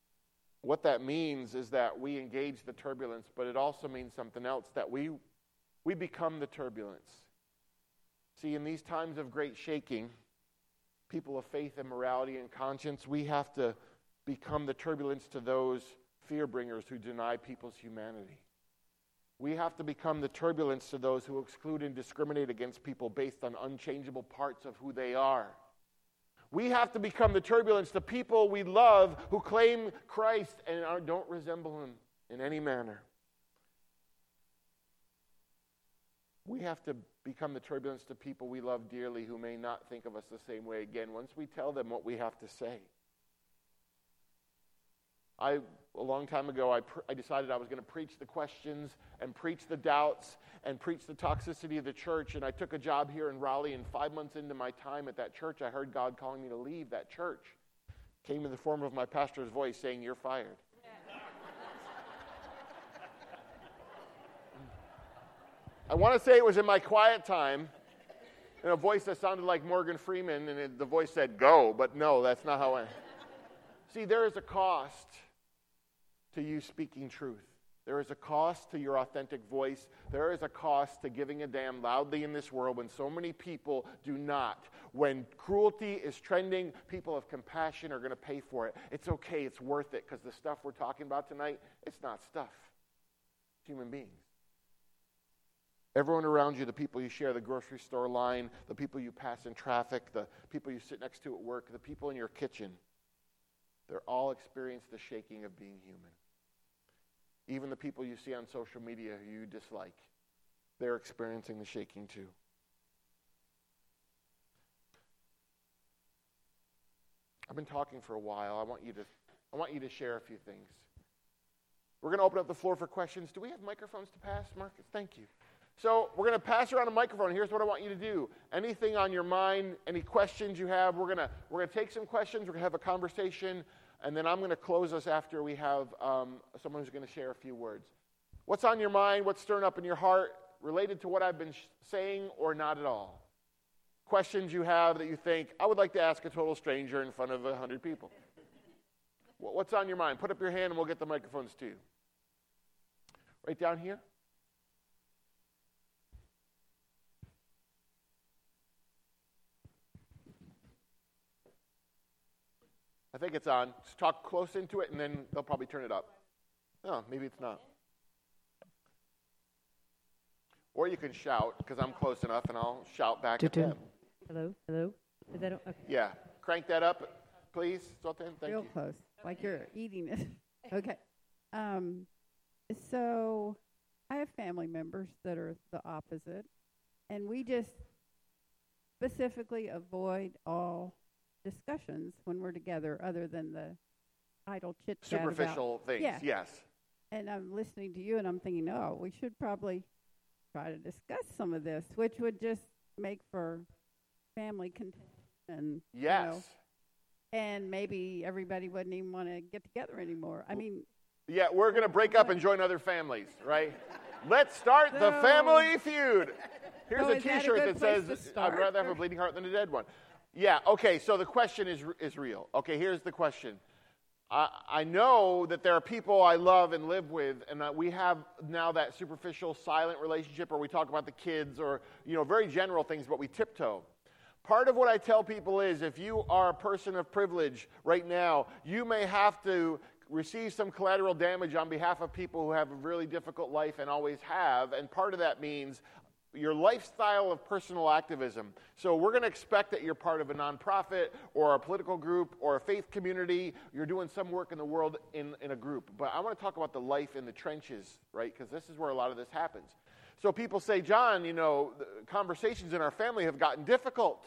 What that means is that we engage the turbulence, but it also means something else, that we we become the turbulence. See, in these times of great shaking, people of faith and morality and conscience, we have to become the turbulence to those fear-bringers who deny people's humanity. We have to become the turbulence to those who exclude and discriminate against people based on unchangeable parts of who they are. We have to become the turbulence to people we love who claim Christ and don't resemble him in any manner. We have to become the turbulence to people we love dearly who may not think of us the same way again once we tell them what we have to say. A long time ago, I decided I was going to preach the questions and preach the doubts and preach the toxicity of the church, and I took a job here in Raleigh, and 5 months into my time at that church, I heard God calling me to leave that church. Came in the form of my pastor's voice saying, "You're fired." I want to say it was in my quiet time, in a voice that sounded like Morgan Freeman, and the voice said, "Go," but no, that's not how I... See, there is a cost to you speaking truth. There is a cost to your authentic voice. There is a cost to giving a damn loudly in this world when so many people do not. When cruelty is trending, people of compassion are going to pay for it. It's okay, it's worth it, because the stuff we're talking about tonight, it's not stuff. It's human beings. Everyone around you, the people you share the grocery store line, the people you pass in traffic, the people you sit next to at work, the people in your kitchen, they're all experience the shaking of being human. Even the people you see on social media who you dislike, they're experiencing the shaking too. I've been talking for a while. I want you to share a few things. We're going to open up the floor for questions. Do we have microphones to pass, Marcus? Thank you. So we're going to pass around a microphone. Here's what I want you to do. Anything on your mind, any questions you have, we're going to take some questions. We're going to have a conversation, and then I'm going to close us after we have someone who's going to share a few words. What's on your mind? What's stirring up in your heart related to what I've been saying or not at all? Questions you have that you think, I would like to ask a total stranger in front of 100 people. What's on your mind? Put up your hand and we'll get the microphones to you. Right down here. I think it's on. Just talk close into it, and then they'll probably turn it up. No, maybe it's not. Or you can shout, because I'm close enough, and I'll shout back at them. Hello? Hello? Is that okay? Yeah. Crank that up, please, Sultan. Thank Real you. close, like you're eating it. Okay. So I have family members that are the opposite, and we just specifically avoid all discussions when we're together other than the idle chit-chat Superficial things, yeah. Yes. And I'm listening to you, and I'm thinking, oh, we should probably try to discuss some of this, which would just make for family contention. Yes. You know, and maybe everybody wouldn't even want to get together anymore. I mean... Yeah, we're going to break up and join other families, right? Let's start the family feud. Here's a T-shirt that says, I'd rather have a bleeding heart than a dead one. Yeah, okay, so the question is real. Okay, here's the question. I know that there are people I love and live with, and that we have now that superficial, silent relationship, or we talk about the kids, or, very general things, but we tiptoe. Part of what I tell people is, if you are a person of privilege right now, you may have to receive some collateral damage on behalf of people who have a really difficult life and always have, and part of that means your lifestyle of personal activism. So we're going to expect that you're part of a nonprofit or a political group or a faith community. You're doing some work in the world in a group. But I want to talk about the life in the trenches, right? Because this is where a lot of this happens. So people say, John, the conversations in our family have gotten difficult.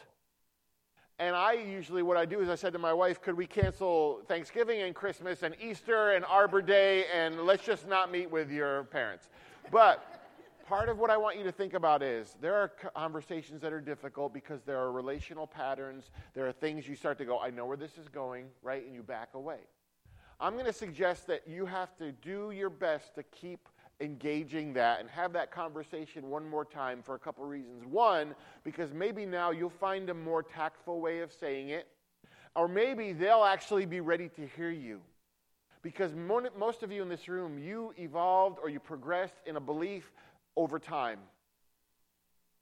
And what I do is I said to my wife, could we cancel Thanksgiving and Christmas and Easter and Arbor Day, and let's just not meet with your parents. But part of what I want you to think about is there are conversations that are difficult because there are relational patterns. There are things you start to go, I know where this is going, right? And you back away. I'm going to suggest that you have to do your best to keep engaging that and have that conversation one more time for a couple reasons. One, because maybe now you'll find a more tactful way of saying it, or maybe they'll actually be ready to hear you. Because most of you in this room, you evolved or you progressed in a belief over time.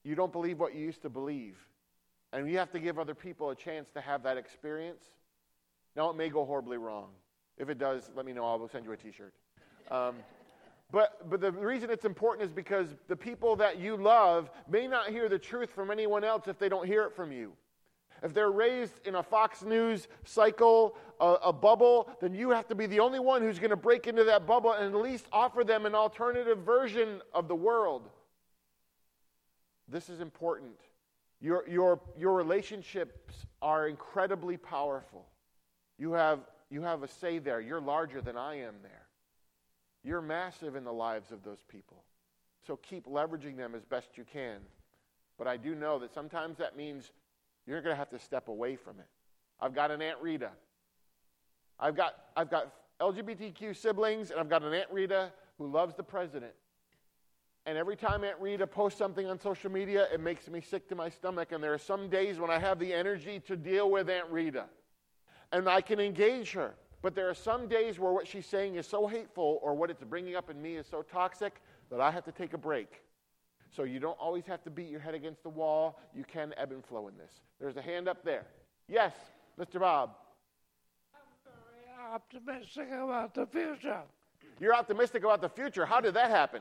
you don't believe what you used to believe. And you have to give other people a chance to have that experience. Now, it may go horribly wrong. If it does, let me know. I will send you a T-shirt. But the reason it's important is because the people that you love may not hear the truth from anyone else if they don't hear it from you. If they're raised in a Fox News cycle, a bubble, then you have to be the only one who's going to break into that bubble and at least offer them an alternative version of the world. This is important. Your relationships are incredibly powerful. You have a say there. You're larger than I am there. You're massive in the lives of those people. So keep leveraging them as best you can. But I do know that sometimes that means you're going to have to step away from it. I've got an Aunt Rita. I've got LGBTQ siblings, and I've got an Aunt Rita who loves the president. And every time Aunt Rita posts something on social media, it makes me sick to my stomach. And there are some days when I have the energy to deal with Aunt Rita. And I can engage her. But there are some days where what she's saying is so hateful or what it's bringing up in me is so toxic that I have to take a break. So you don't always have to beat your head against the wall. You can ebb and flow in this. There's a hand up there. Yes, Mr. Bob. I'm very optimistic about the future. You're optimistic about the future. How did that happen?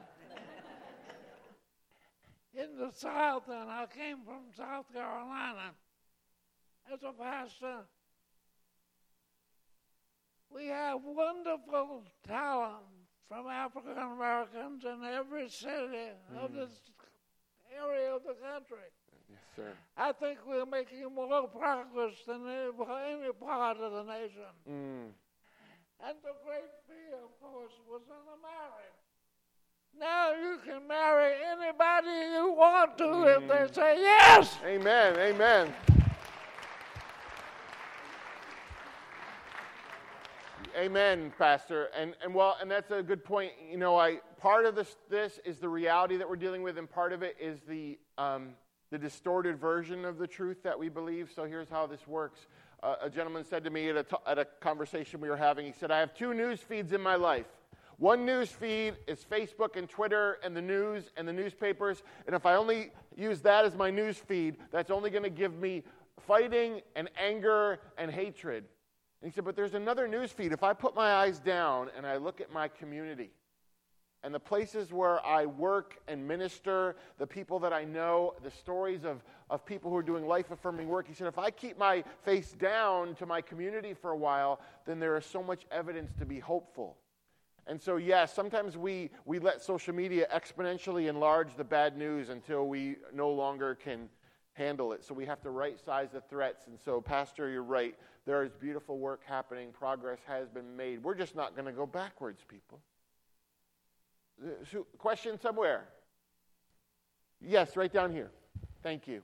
In the South, and I came from South Carolina as a pastor, we have wonderful talent from African Americans in every city of this area of the country. Yes, sir. I think we're making more progress than any part of the nation. And the great fear, of course, was in the marriage. Now you can marry anybody you want to if they say yes. Amen, amen. Amen, Pastor. And that's a good point. You know, part of this is the reality that we're dealing with, and part of it is the distorted version of the truth that we believe. So here's how this works. A gentleman said to me at a conversation we were having, he said, I have two news feeds in my life. One news feed is Facebook and Twitter and the news and the newspapers, and if I only use that as my news feed, that's only going to give me fighting and anger and hatred. And he said, but there's another news feed. If I put my eyes down and I look at my community and the places where I work and minister, the people that I know, the stories of people who are doing life-affirming work, he said, if I keep my face down to my community for a while, then there is so much evidence to be hopeful. And so, yes, sometimes we let social media exponentially enlarge the bad news until we no longer can handle it. So we have to right-size the threats. And so, Pastor, you're right. There is beautiful work happening. Progress has been made. We're just not going to go backwards, people. Question somewhere? Yes, right down here. Thank you.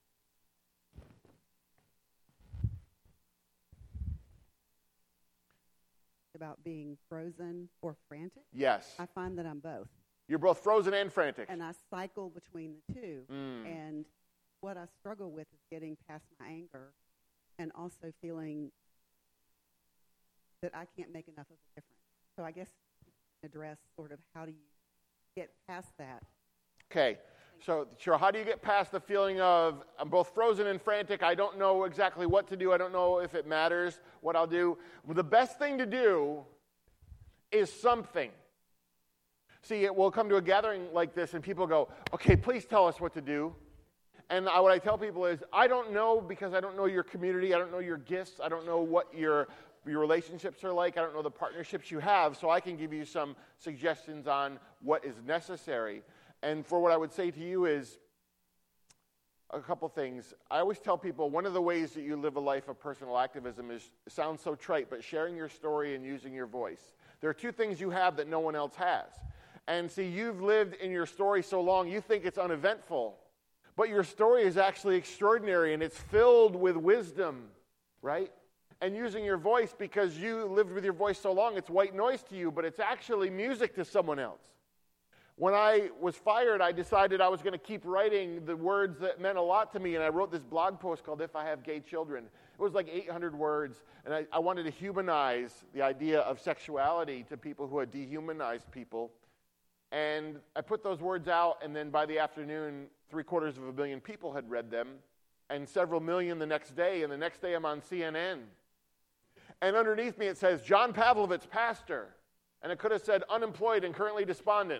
About being frozen or frantic. Yes. I find that I'm both. You're both frozen and frantic. And I cycle between the two. And what I struggle with is getting past my anger and also feeling that I can't make enough of a difference. So I guess address sort of how do you get past that. Okay. So, how do you get past the feeling of I'm both frozen and frantic, I don't know exactly what to do, I don't know if it matters what I'll do? Well, the best thing to do is something. See, we'll come to a gathering like this and people go, okay, please tell us what to do. And what I tell people is, I don't know because I don't know your community, I don't know your gifts, I don't know what your relationships are like, I don't know the partnerships you have, so I can give you some suggestions on what is necessary. And for what I would say to you is a couple things. I always tell people one of the ways that you live a life of personal activism sounds so trite, but sharing your story and using your voice. There are two things you have that no one else has. And see, you've lived in your story so long, you think it's uneventful. But your story is actually extraordinary, and it's filled with wisdom, right? And using your voice, because you lived with your voice so long, it's white noise to you, but it's actually music to someone else. When I was fired, I decided I was going to keep writing the words that meant a lot to me, and I wrote this blog post called If I Have Gay Children. It was like 800 words, and I wanted to humanize the idea of sexuality to people who had dehumanized people. And I put those words out, and then by the afternoon, 750 million people had read them, and several million the next day, and the next day I'm on CNN. And underneath me it says, John Pavlovitz, pastor. And it could have said, unemployed and currently despondent.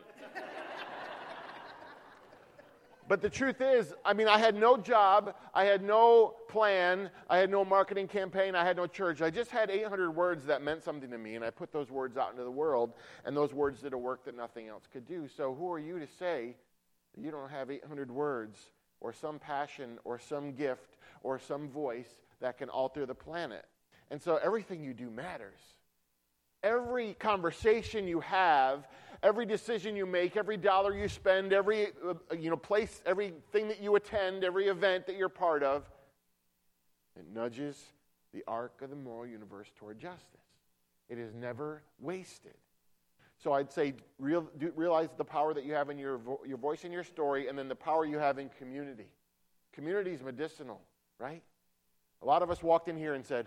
But the truth is, I had no job, I had no plan, I had no marketing campaign, I had no church. I just had 800 words that meant something to me, and I put those words out into the world, and those words did a work that nothing else could do. So who are you to say that you don't have 800 words or some passion or some gift or some voice that can alter the planet? And so everything you do matters. Every conversation you have, every decision you make, every dollar you spend, every place, everything that you attend, every event that you're part of, it nudges the arc of the moral universe toward justice. It is never wasted. So I'd say realize the power that you have in your voice and your story, and then the power you have in community. Community is medicinal, right? A lot of us walked in here and said,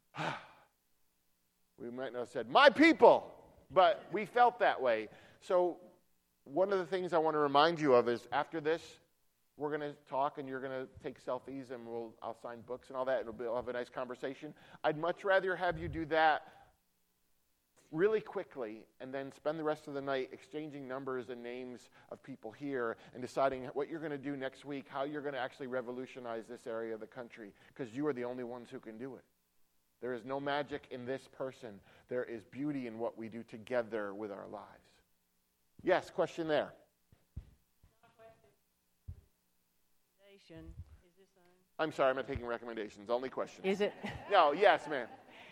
we might not have said, my people, but we felt that way. So one of the things I want to remind you of is after this, we're going to talk and you're going to take selfies and I'll sign books and all that and we'll have a nice conversation. I'd much rather have you do that really quickly and then spend the rest of the night exchanging numbers and names of people here and deciding what you're going to do next week, how you're going to actually revolutionize this area of the country, because you are the only ones who can do it. There is no magic in this person. There is beauty in what we do together with our lives. Yes, question there. Is this on? I'm sorry, I'm not taking recommendations. Only questions. Is it? No, yes, ma'am.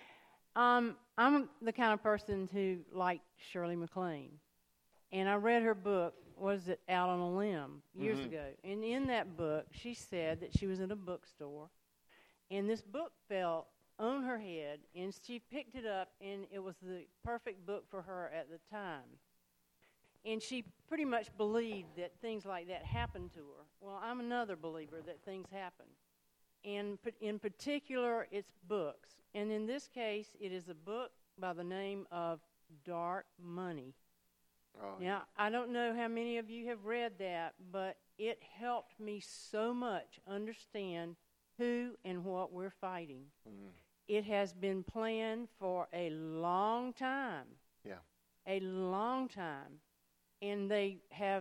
I'm the kind of person who liked Shirley MacLaine. And I read her book, was it Out on a Limb, years ago. And in that book, she said that she was in a bookstore, and this book fell on her head, and she picked it up, and it was the perfect book for her at the time. And she pretty much believed that things like that happened to her. Well, I'm another believer that things happen. And in particular, it's books. And in this case, it is a book by the name of Dark Money. Oh. Now, I don't know how many of you have read that, but it helped me so much understand who and what we're fighting. Mm. It has been planned for a long time. Yeah. A long time. And they have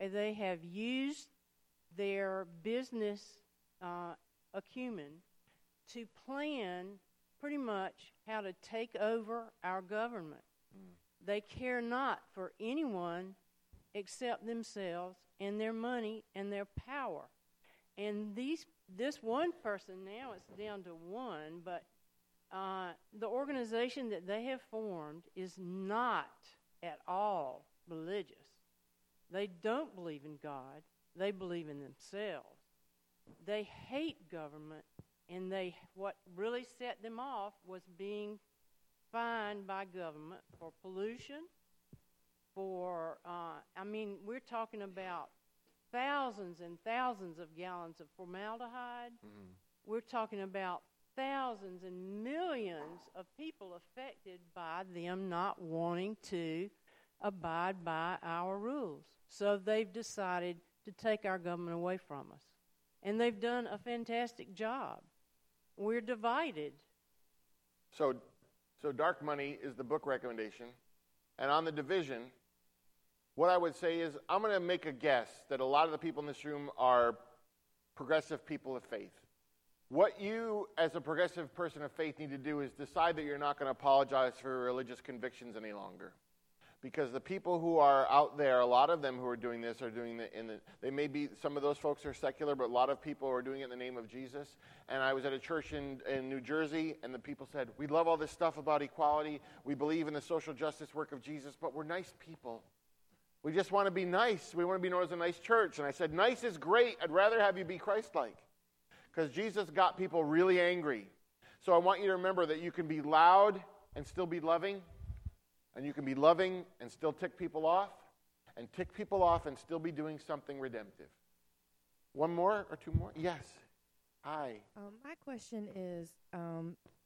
used their business acumen to plan pretty much how to take over our government. Mm. They care not for anyone except themselves and their money and their power. And this one person, now it's down to one, but the organization that they have formed is not at all religious. They don't believe in God. They believe in themselves. They hate government, and what really set them off was being fined by government for pollution, for, we're talking about thousands and thousands of gallons of formaldehyde. Mm-hmm. We're talking about thousands and millions of people affected by them not wanting to abide by our rules. So they've decided to take our government away from us. And they've done a fantastic job. We're divided. So Dark Money is the book recommendation. And on the division, what I would say is I'm going to make a guess that a lot of the people in this room are progressive people of faith. What you, as a progressive person of faith, need to do is decide that you're not going to apologize for your religious convictions any longer. Because the people who are out there, a lot of them who are doing this are doing it they may be, some of those folks are secular, but a lot of people are doing it in the name of Jesus. And I was at a church in New Jersey, and the people said, we love all this stuff about equality. We believe in the social justice work of Jesus, but we're nice people. We just want to be nice. We want to be known as a nice church. And I said, nice is great. I'd rather have you be Christ-like. Because Jesus got people really angry. So I want you to remember that you can be loud and still be loving. And you can be loving and still tick people off. And tick people off and still be doing something redemptive. One more or two more? Yes. Hi. My question is,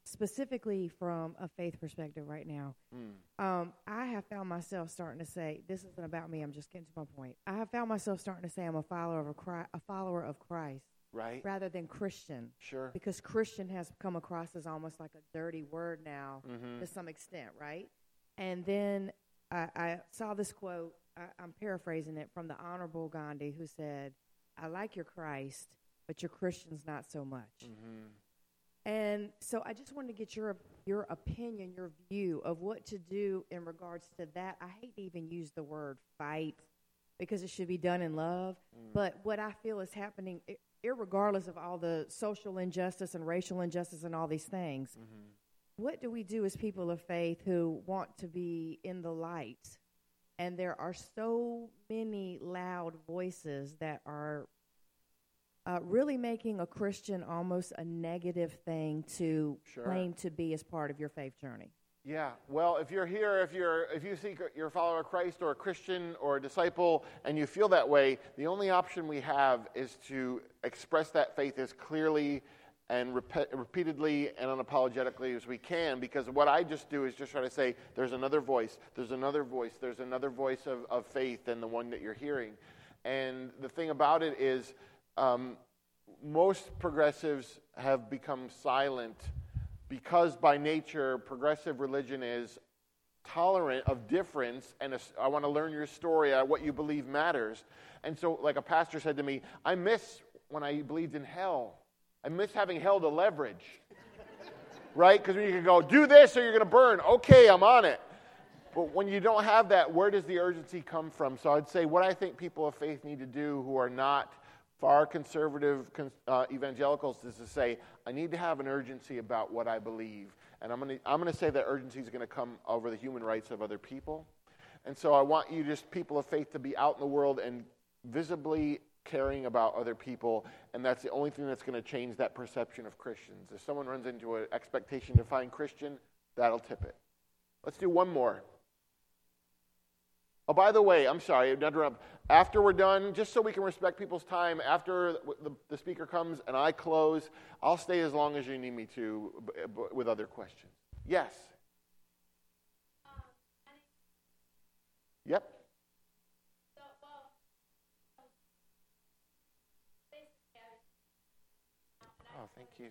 specifically from a faith perspective right now, I have found myself starting to say, this isn't about me, I'm just getting to my point. I have found myself starting to say I'm a follower of Christ. Right. Rather than Christian. Sure. Because Christian has come across as almost like a dirty word now to some extent, right? And then I saw this quote, I'm paraphrasing it, from the Honorable Gandhi, who said, I like your Christ, but your Christian's not so much. And so I just wanted to get your opinion, your view of what to do in regards to that. I hate to even use the word fight because it should be done in love. But what I feel is happening, irregardless of all the social injustice and racial injustice and all these things, what do we do as people of faith who want to be in the light? And there are so many loud voices that are really making a Christian almost a negative thing to claim to be as part of your faith journey. Yeah. Well, if you're here, if you think you're a follower of Christ or a Christian or a disciple and you feel that way, the only option we have is to express that faith as clearly and repeatedly and unapologetically as we can, because what I just do is just try to say, there's another voice, there's another voice, there's another voice of faith than the one that you're hearing. And the thing about it is, most progressives have become silent because by nature, progressive religion is tolerant of difference, and I want to learn your story, what you believe matters. And so, like a pastor said to me, I miss when I believed in hell. I miss having hell to leverage, right? Because when you can go, do this or you're going to burn. Okay, I'm on it. But when you don't have that, where does the urgency come from? So I'd say what I think people of faith need to do who are not far conservative evangelicals is to say, I need to have an urgency about what I believe. And I'm going to say that urgency is going to come over the human rights of other people. And so I want you, just people of faith, to be out in the world and visibly caring about other people, and that's the only thing that's going to change that perception of Christians. If someone runs into an expectation to find Christian, that'll tip it. Let's do one more. Oh, by the way, I'm sorry, after we're done, just so we can respect people's time, after the speaker comes and I close, I'll stay as long as you need me to with other questions. Yes? Yep. Oh, thank you.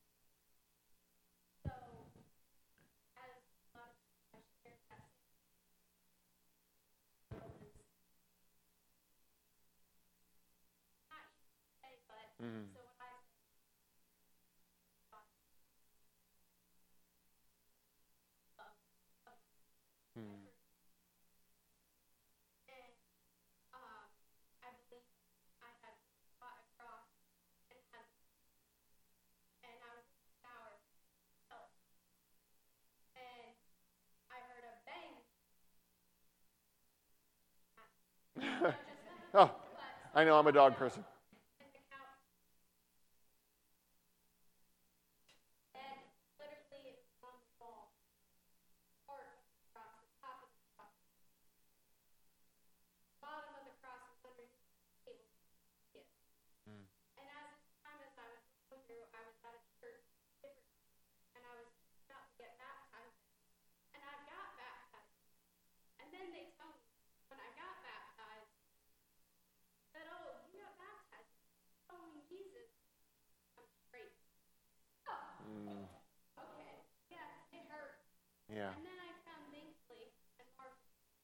Oh, I know, I'm a dog person. Yeah. And then I found thankfully as hard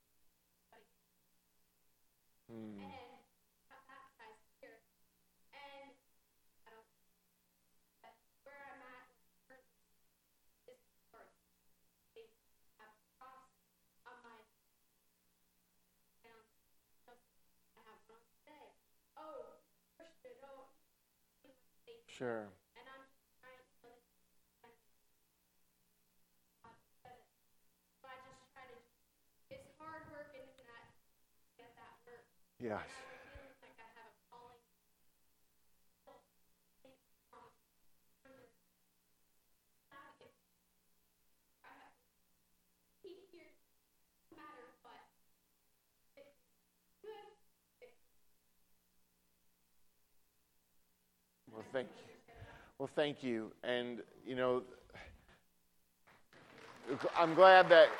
and got baptized here. And I don't but where I'm at is hard. They have a cross on my down. I have one today. Oh, Christian, oh. Sure. Yes. Well, thank you. And, you know, I'm glad that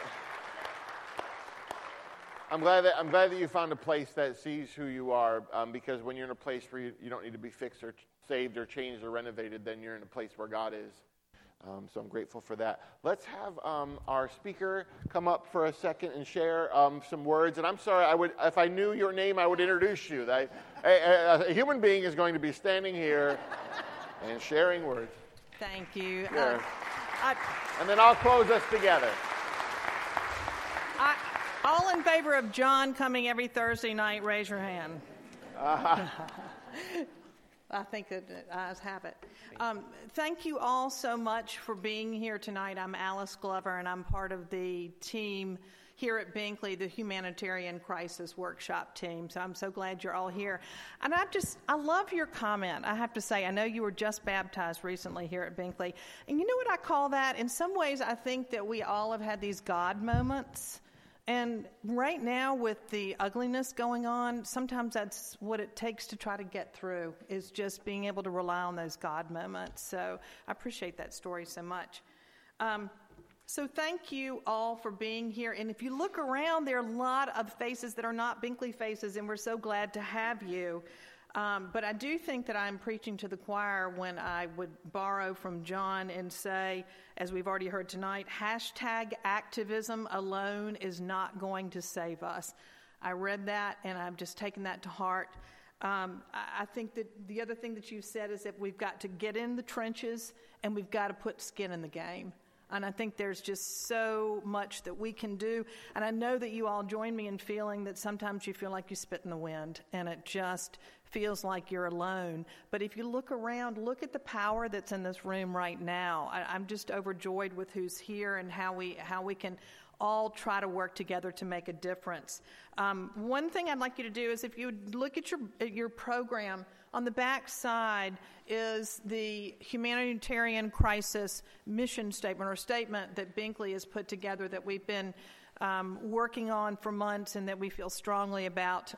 you found a place that sees who you are, because when you're in a place where you don't need to be fixed or saved or changed or renovated, then you're in a place where God is. So I'm grateful for that. Let's have our speaker come up for a second and share some words. And I'm sorry, if I knew your name, I would introduce you. A human being is going to be standing here and sharing words. Thank you. Sure. And then I'll close us together. All in favor of John coming every Thursday night, raise your hand. I think that eyes have it. Thank you all so much for being here tonight. I'm Alice Glover, and I'm part of the team here at Binkley, the Humanitarian Crisis Workshop team. So I'm so glad you're all here. And I love your comment, I have to say. I know you were just baptized recently here at Binkley. And you know what I call that? In some ways, I think that we all have had these God moments. And right now, with the ugliness going on, sometimes that's what it takes to try to get through, is just being able to rely on those God moments. So I appreciate that story so much. So thank you all for being here. And if you look around, there are a lot of faces that are not Binkley faces, and we're so glad to have you. But I do think that I'm preaching to the choir when I would borrow from John and say, as we've already heard tonight, #activism alone is not going to save us. I read that, and I've just taken that to heart. I think that the other thing that you've said is that we've got to get in the trenches, and we've got to put skin in the game. And I think there's just so much that we can do. And I know that you all join me in feeling that sometimes you feel like you spit in the wind, and it just feels like you're alone. But if you look around, look at the power that's in this room right now. I'm just overjoyed with who's here and how we can all try to work together to make a difference. One thing I'd like you to do is, if you look at your program, on the back side is the Humanitarian Crisis Mission Statement, or statement that Binkley has put together, that we've been working on for months and that we feel strongly about.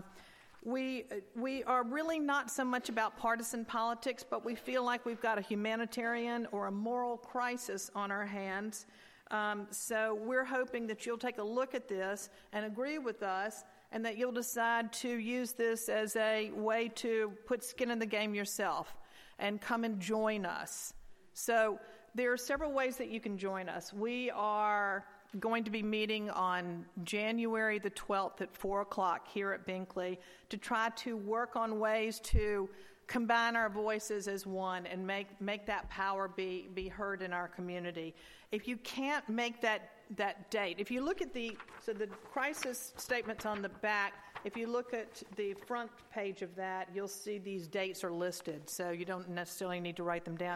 We are really not so much about partisan politics, but we feel like we've got a humanitarian or a moral crisis on our hands. So we're hoping that you'll take a look at this and agree with us, and that you'll decide to use this as a way to put skin in the game yourself and come and join us. So there are several ways that you can join us. We are going to be meeting on January the 12th at 4 o'clock here at Binkley to try to work on ways to combine our voices as one and make that power be heard in our community. If you can't make that date, if you look at the crisis statement's on the back, if you look at the front page of that, you'll see these dates are listed, so you don't necessarily need to write them down.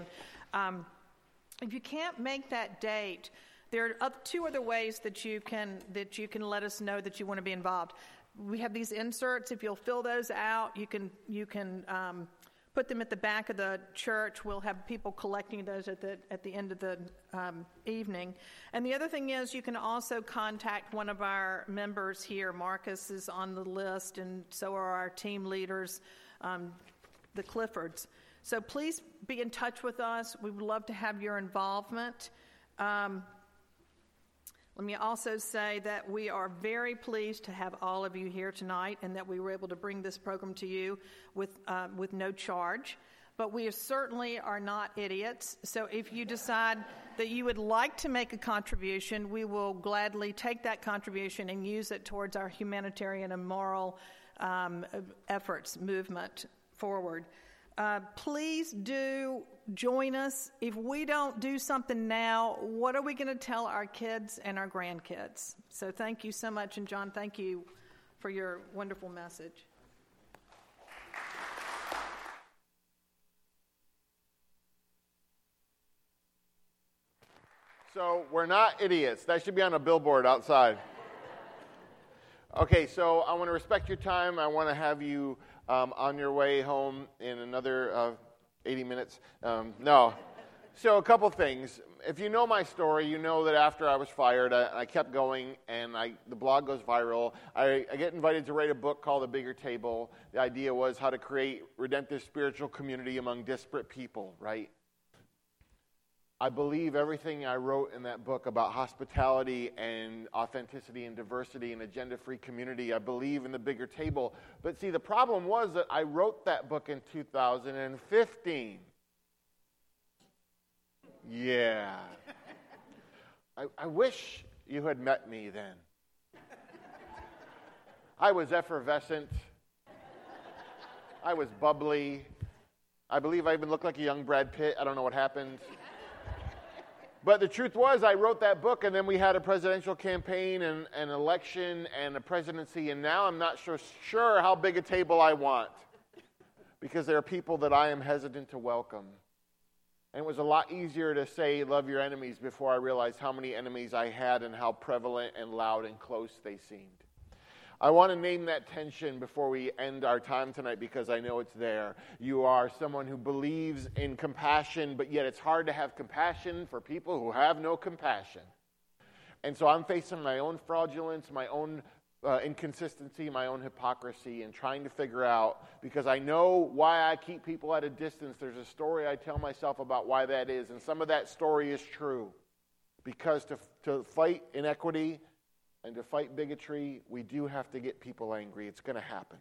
If you can't make that date, there are two other ways that you can let us know that you want to be involved. We have these inserts. If you'll fill those out, you can put them at the back of the church. We'll have people collecting those at the end of the evening. And the other thing is, you can also contact one of our members here. Marcus is on the list, and so are our team leaders, the Cliffords. So please be in touch with us. We would love to have your involvement. Let me also say that we are very pleased to have all of you here tonight, and that we were able to bring this program to you with no charge. But we certainly are not idiots. So if you decide that you would like to make a contribution, we will gladly take that contribution and use it towards our humanitarian and moral efforts, movement forward. Please do join us. If we don't do something now, what are we going to tell our kids and our grandkids? So thank you so much. And John, thank you for your wonderful message. So we're not idiots. That should be on a billboard outside. Okay, so I want to respect your time. I want to have you on your way home in another 80 minutes. No. So a couple things. If you know my story, you know that after I was fired, I kept going, and the blog goes viral. I get invited to write a book called The Bigger Table. The idea was how to create redemptive spiritual community among disparate people, right? I believe everything I wrote in that book about hospitality and authenticity and diversity and agenda-free community. I believe in the bigger table. But see, the problem was that I wrote that book in 2015. Yeah. I wish you had met me then. I was effervescent. I was bubbly. I believe I even looked like a young Brad Pitt. I don't know what happened. But the truth was, I wrote that book, and then we had a presidential campaign and an election and a presidency, and now I'm not sure how big a table I want, because there are people that I am hesitant to welcome. And it was a lot easier to say, love your enemies, before I realized how many enemies I had and how prevalent and loud and close they seemed. I want to name that tension before we end our time tonight, because I know it's there. You are someone who believes in compassion, but yet it's hard to have compassion for people who have no compassion. And so I'm facing my own fraudulence, my own inconsistency, my own hypocrisy, and trying to figure out, because I know why I keep people at a distance. There's a story I tell myself about why that is, and some of that story is true. Because to fight inequity and to fight bigotry, we do have to get people angry. It's going to happen.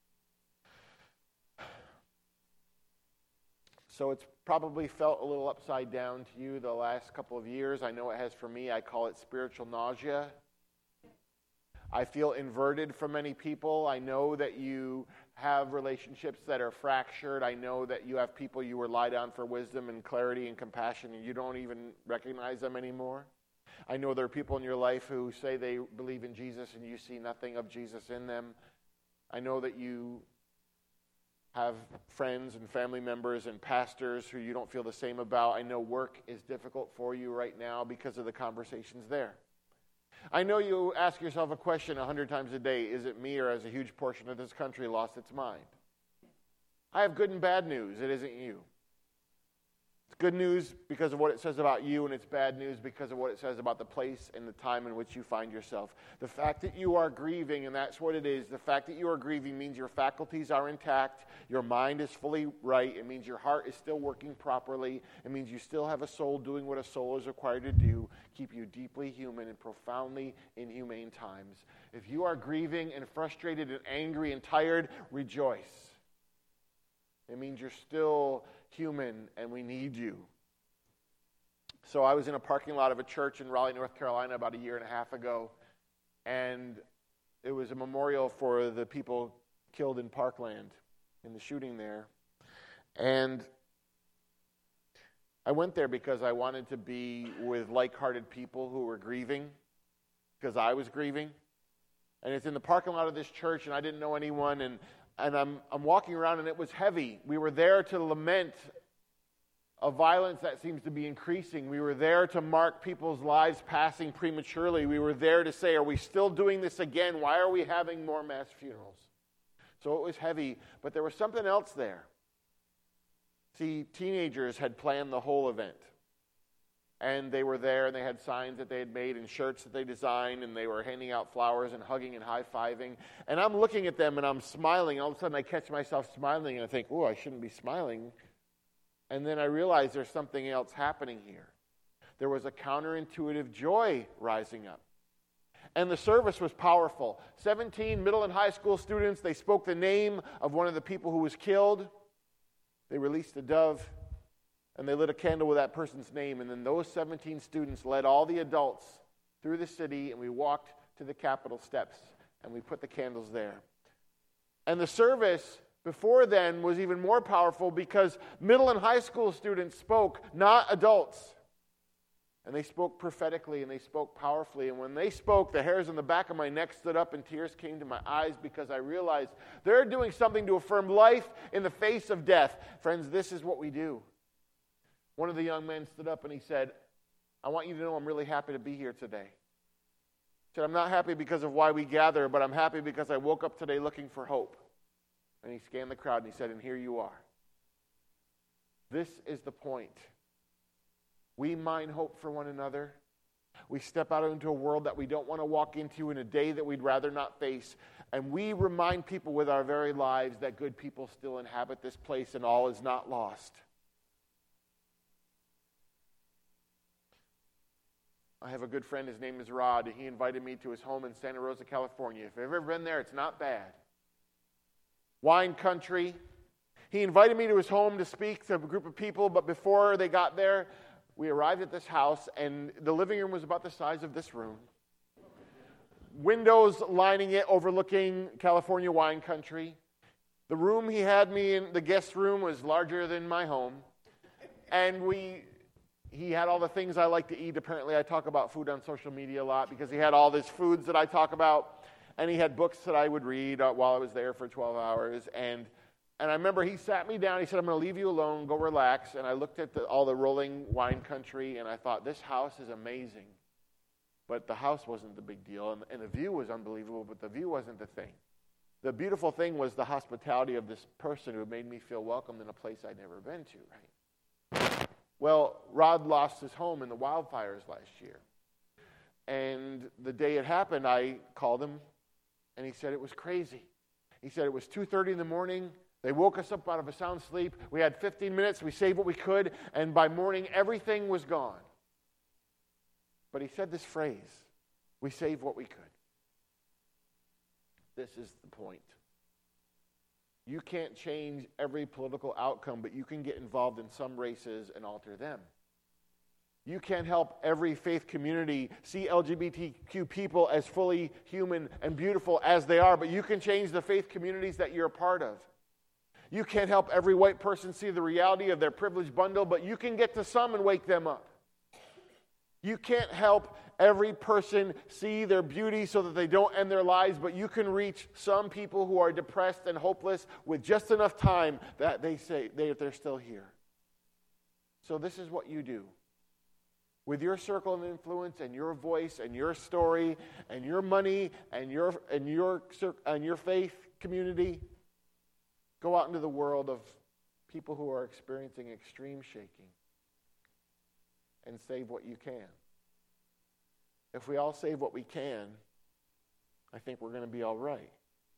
So it's probably felt a little upside down to you the last couple of years. I know it has for me. I call it spiritual nausea. I feel inverted for many people. I know that you have relationships that are fractured. I know that you have people you rely on for wisdom and clarity and compassion, and you don't even recognize them anymore. I know there are people in your life who say they believe in Jesus and you see nothing of Jesus in them. I know that you have friends and family members and pastors who you don't feel the same about. I know work is difficult for you right now because of the conversations there. I know you ask yourself a question 100 times a day: is it me, or has a huge portion of this country lost its mind? I have good and bad news. It isn't you. It's good news because of what it says about you, and it's bad news because of what it says about the place and the time in which you find yourself. The fact that you are grieving, and that's what it is, the fact that you are grieving means your faculties are intact, your mind is fully right, it means your heart is still working properly, it means you still have a soul doing what a soul is required to do, keep you deeply human in profoundly inhumane times. If you are grieving and frustrated and angry and tired, rejoice. It means you're still human, and we need you. So I was in a parking lot of a church in Raleigh, North Carolina about a year and a half ago, and it was a memorial for the people killed in Parkland in the shooting there. And I went there because I wanted to be with like-hearted people who were grieving, because I was grieving. And it's in the parking lot of this church, and I didn't know anyone, and I'm walking around, and it was heavy. We were there to lament a violence that seems to be increasing. We were there to mark people's lives passing prematurely. We were there to say, are we still doing this again? Why are we having more mass funerals? So it was heavy, but there was something else there. See, teenagers had planned the whole event. And they were there, and they had signs that they had made and shirts that they designed, and they were handing out flowers and hugging and high-fiving. And I'm looking at them, and I'm smiling. All of a sudden, I catch myself smiling, and I think, oh, I shouldn't be smiling. And then I realize there's something else happening here. There was a counterintuitive joy rising up. And the service was powerful. 17 middle and high school students, they spoke the name of one of the people who was killed. They released a dove. And they lit a candle with that person's name. And then those 17 students led all the adults through the city, and we walked to the Capitol steps, and we put the candles there. And the service before then was even more powerful because middle and high school students spoke, not adults. And they spoke prophetically, and they spoke powerfully. And when they spoke, the hairs on the back of my neck stood up, and tears came to my eyes because I realized they're doing something to affirm life in the face of death. Friends, this is what we do. One of the young men stood up and he said, I want you to know I'm really happy to be here today. He said, I'm not happy because of why we gather, but I'm happy because I woke up today looking for hope. And he scanned the crowd and he said, and here you are. This is the point. We mine hope for one another. We step out into a world that we don't want to walk into in a day that we'd rather not face. And we remind people with our very lives that good people still inhabit this place and all is not lost. I have a good friend, his name is Rod, and he invited me to his home in Santa Rosa, California. If you've ever been there, it's not bad. Wine country. He invited me to his home to speak to a group of people, but before they got there, we arrived at this house, and the living room was about the size of this room. Windows lining it, overlooking California wine country. The room he had me in, the guest room, was larger than my home. And he had all the things I like to eat. Apparently, I talk about food on social media a lot because he had all these foods that I talk about. And he had books that I would read while I was there for 12 hours. And I remember he sat me down. He said, I'm going to leave you alone. Go relax. And I looked at all the rolling wine country, and I thought, this house is amazing. But the house wasn't the big deal. And the view was unbelievable, but the view wasn't the thing. The beautiful thing was the hospitality of this person who made me feel welcomed in a place I'd never been to, right? Well, Rod lost his home in the wildfires last year. And the day it happened, I called him, and he said it was crazy. He said it was 2:30 in the morning. They woke us up out of a sound sleep. We had 15 minutes. We saved what we could. And by morning, everything was gone. But he said this phrase, we saved what we could. This is the point. You can't change every political outcome, but you can get involved in some races and alter them. You can't help every faith community see LGBTQ people as fully human and beautiful as they are, but you can change the faith communities that you're a part of. You can't help every white person see the reality of their privilege bundle, but you can get to some and wake them up. You can't help every person see their beauty so that they don't end their lives, but you can reach some people who are depressed and hopeless with just enough time that they say they're still here. So this is what you do. With your circle of influence and your voice and your story and your money and your faith community, go out into the world of people who are experiencing extreme shaking and save what you can. If we all save what we can, I think we're going to be all right.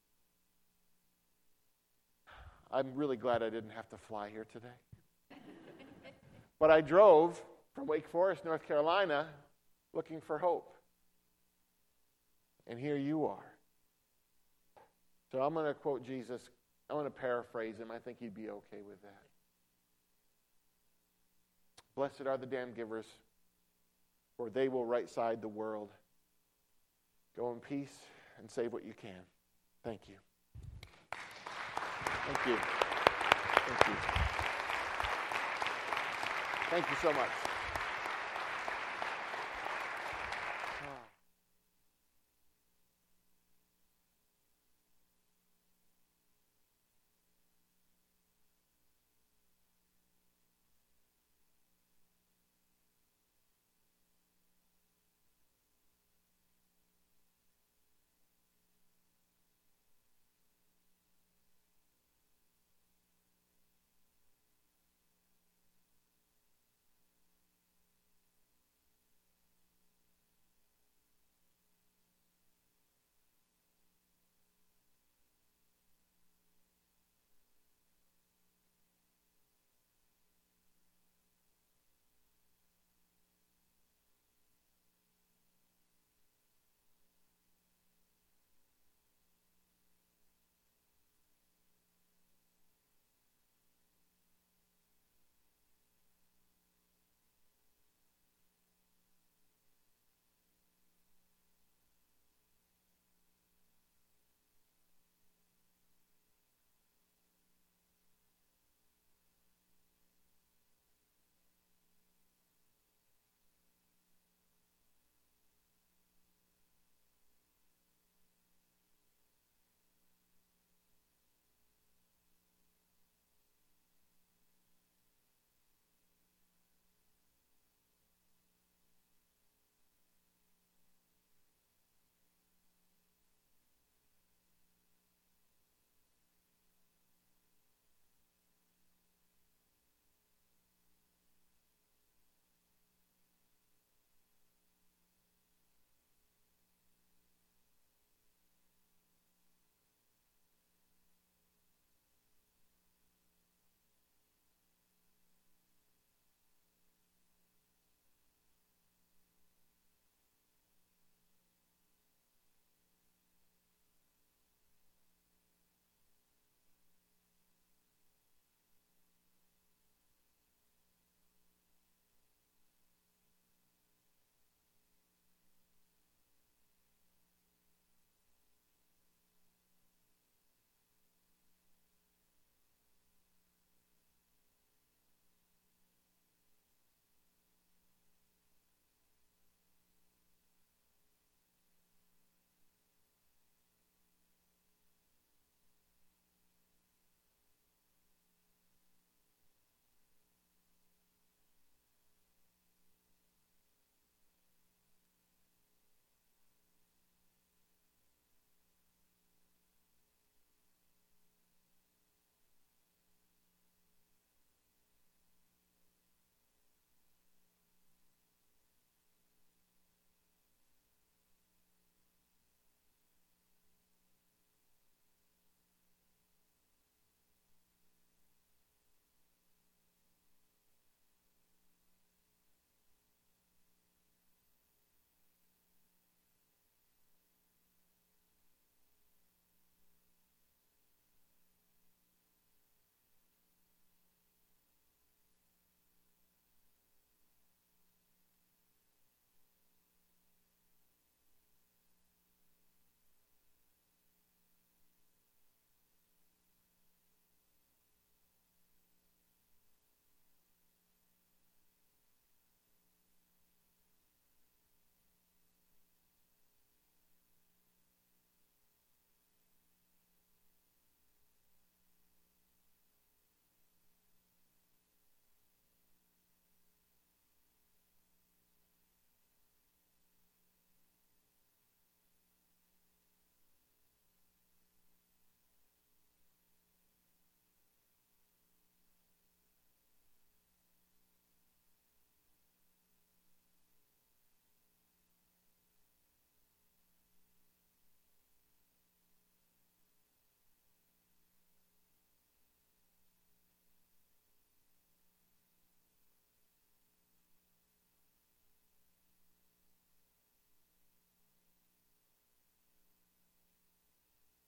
I'm really glad I didn't have to fly here today. But I drove from Wake Forest, North Carolina, looking for hope. And here you are. So I'm going to quote Jesus. I'm going to paraphrase him. I think he'd be okay with that. Blessed are the damn givers, for they will right side the world. Go in peace and save what you can. Thank you. Thank you. Thank you. Thank you so much.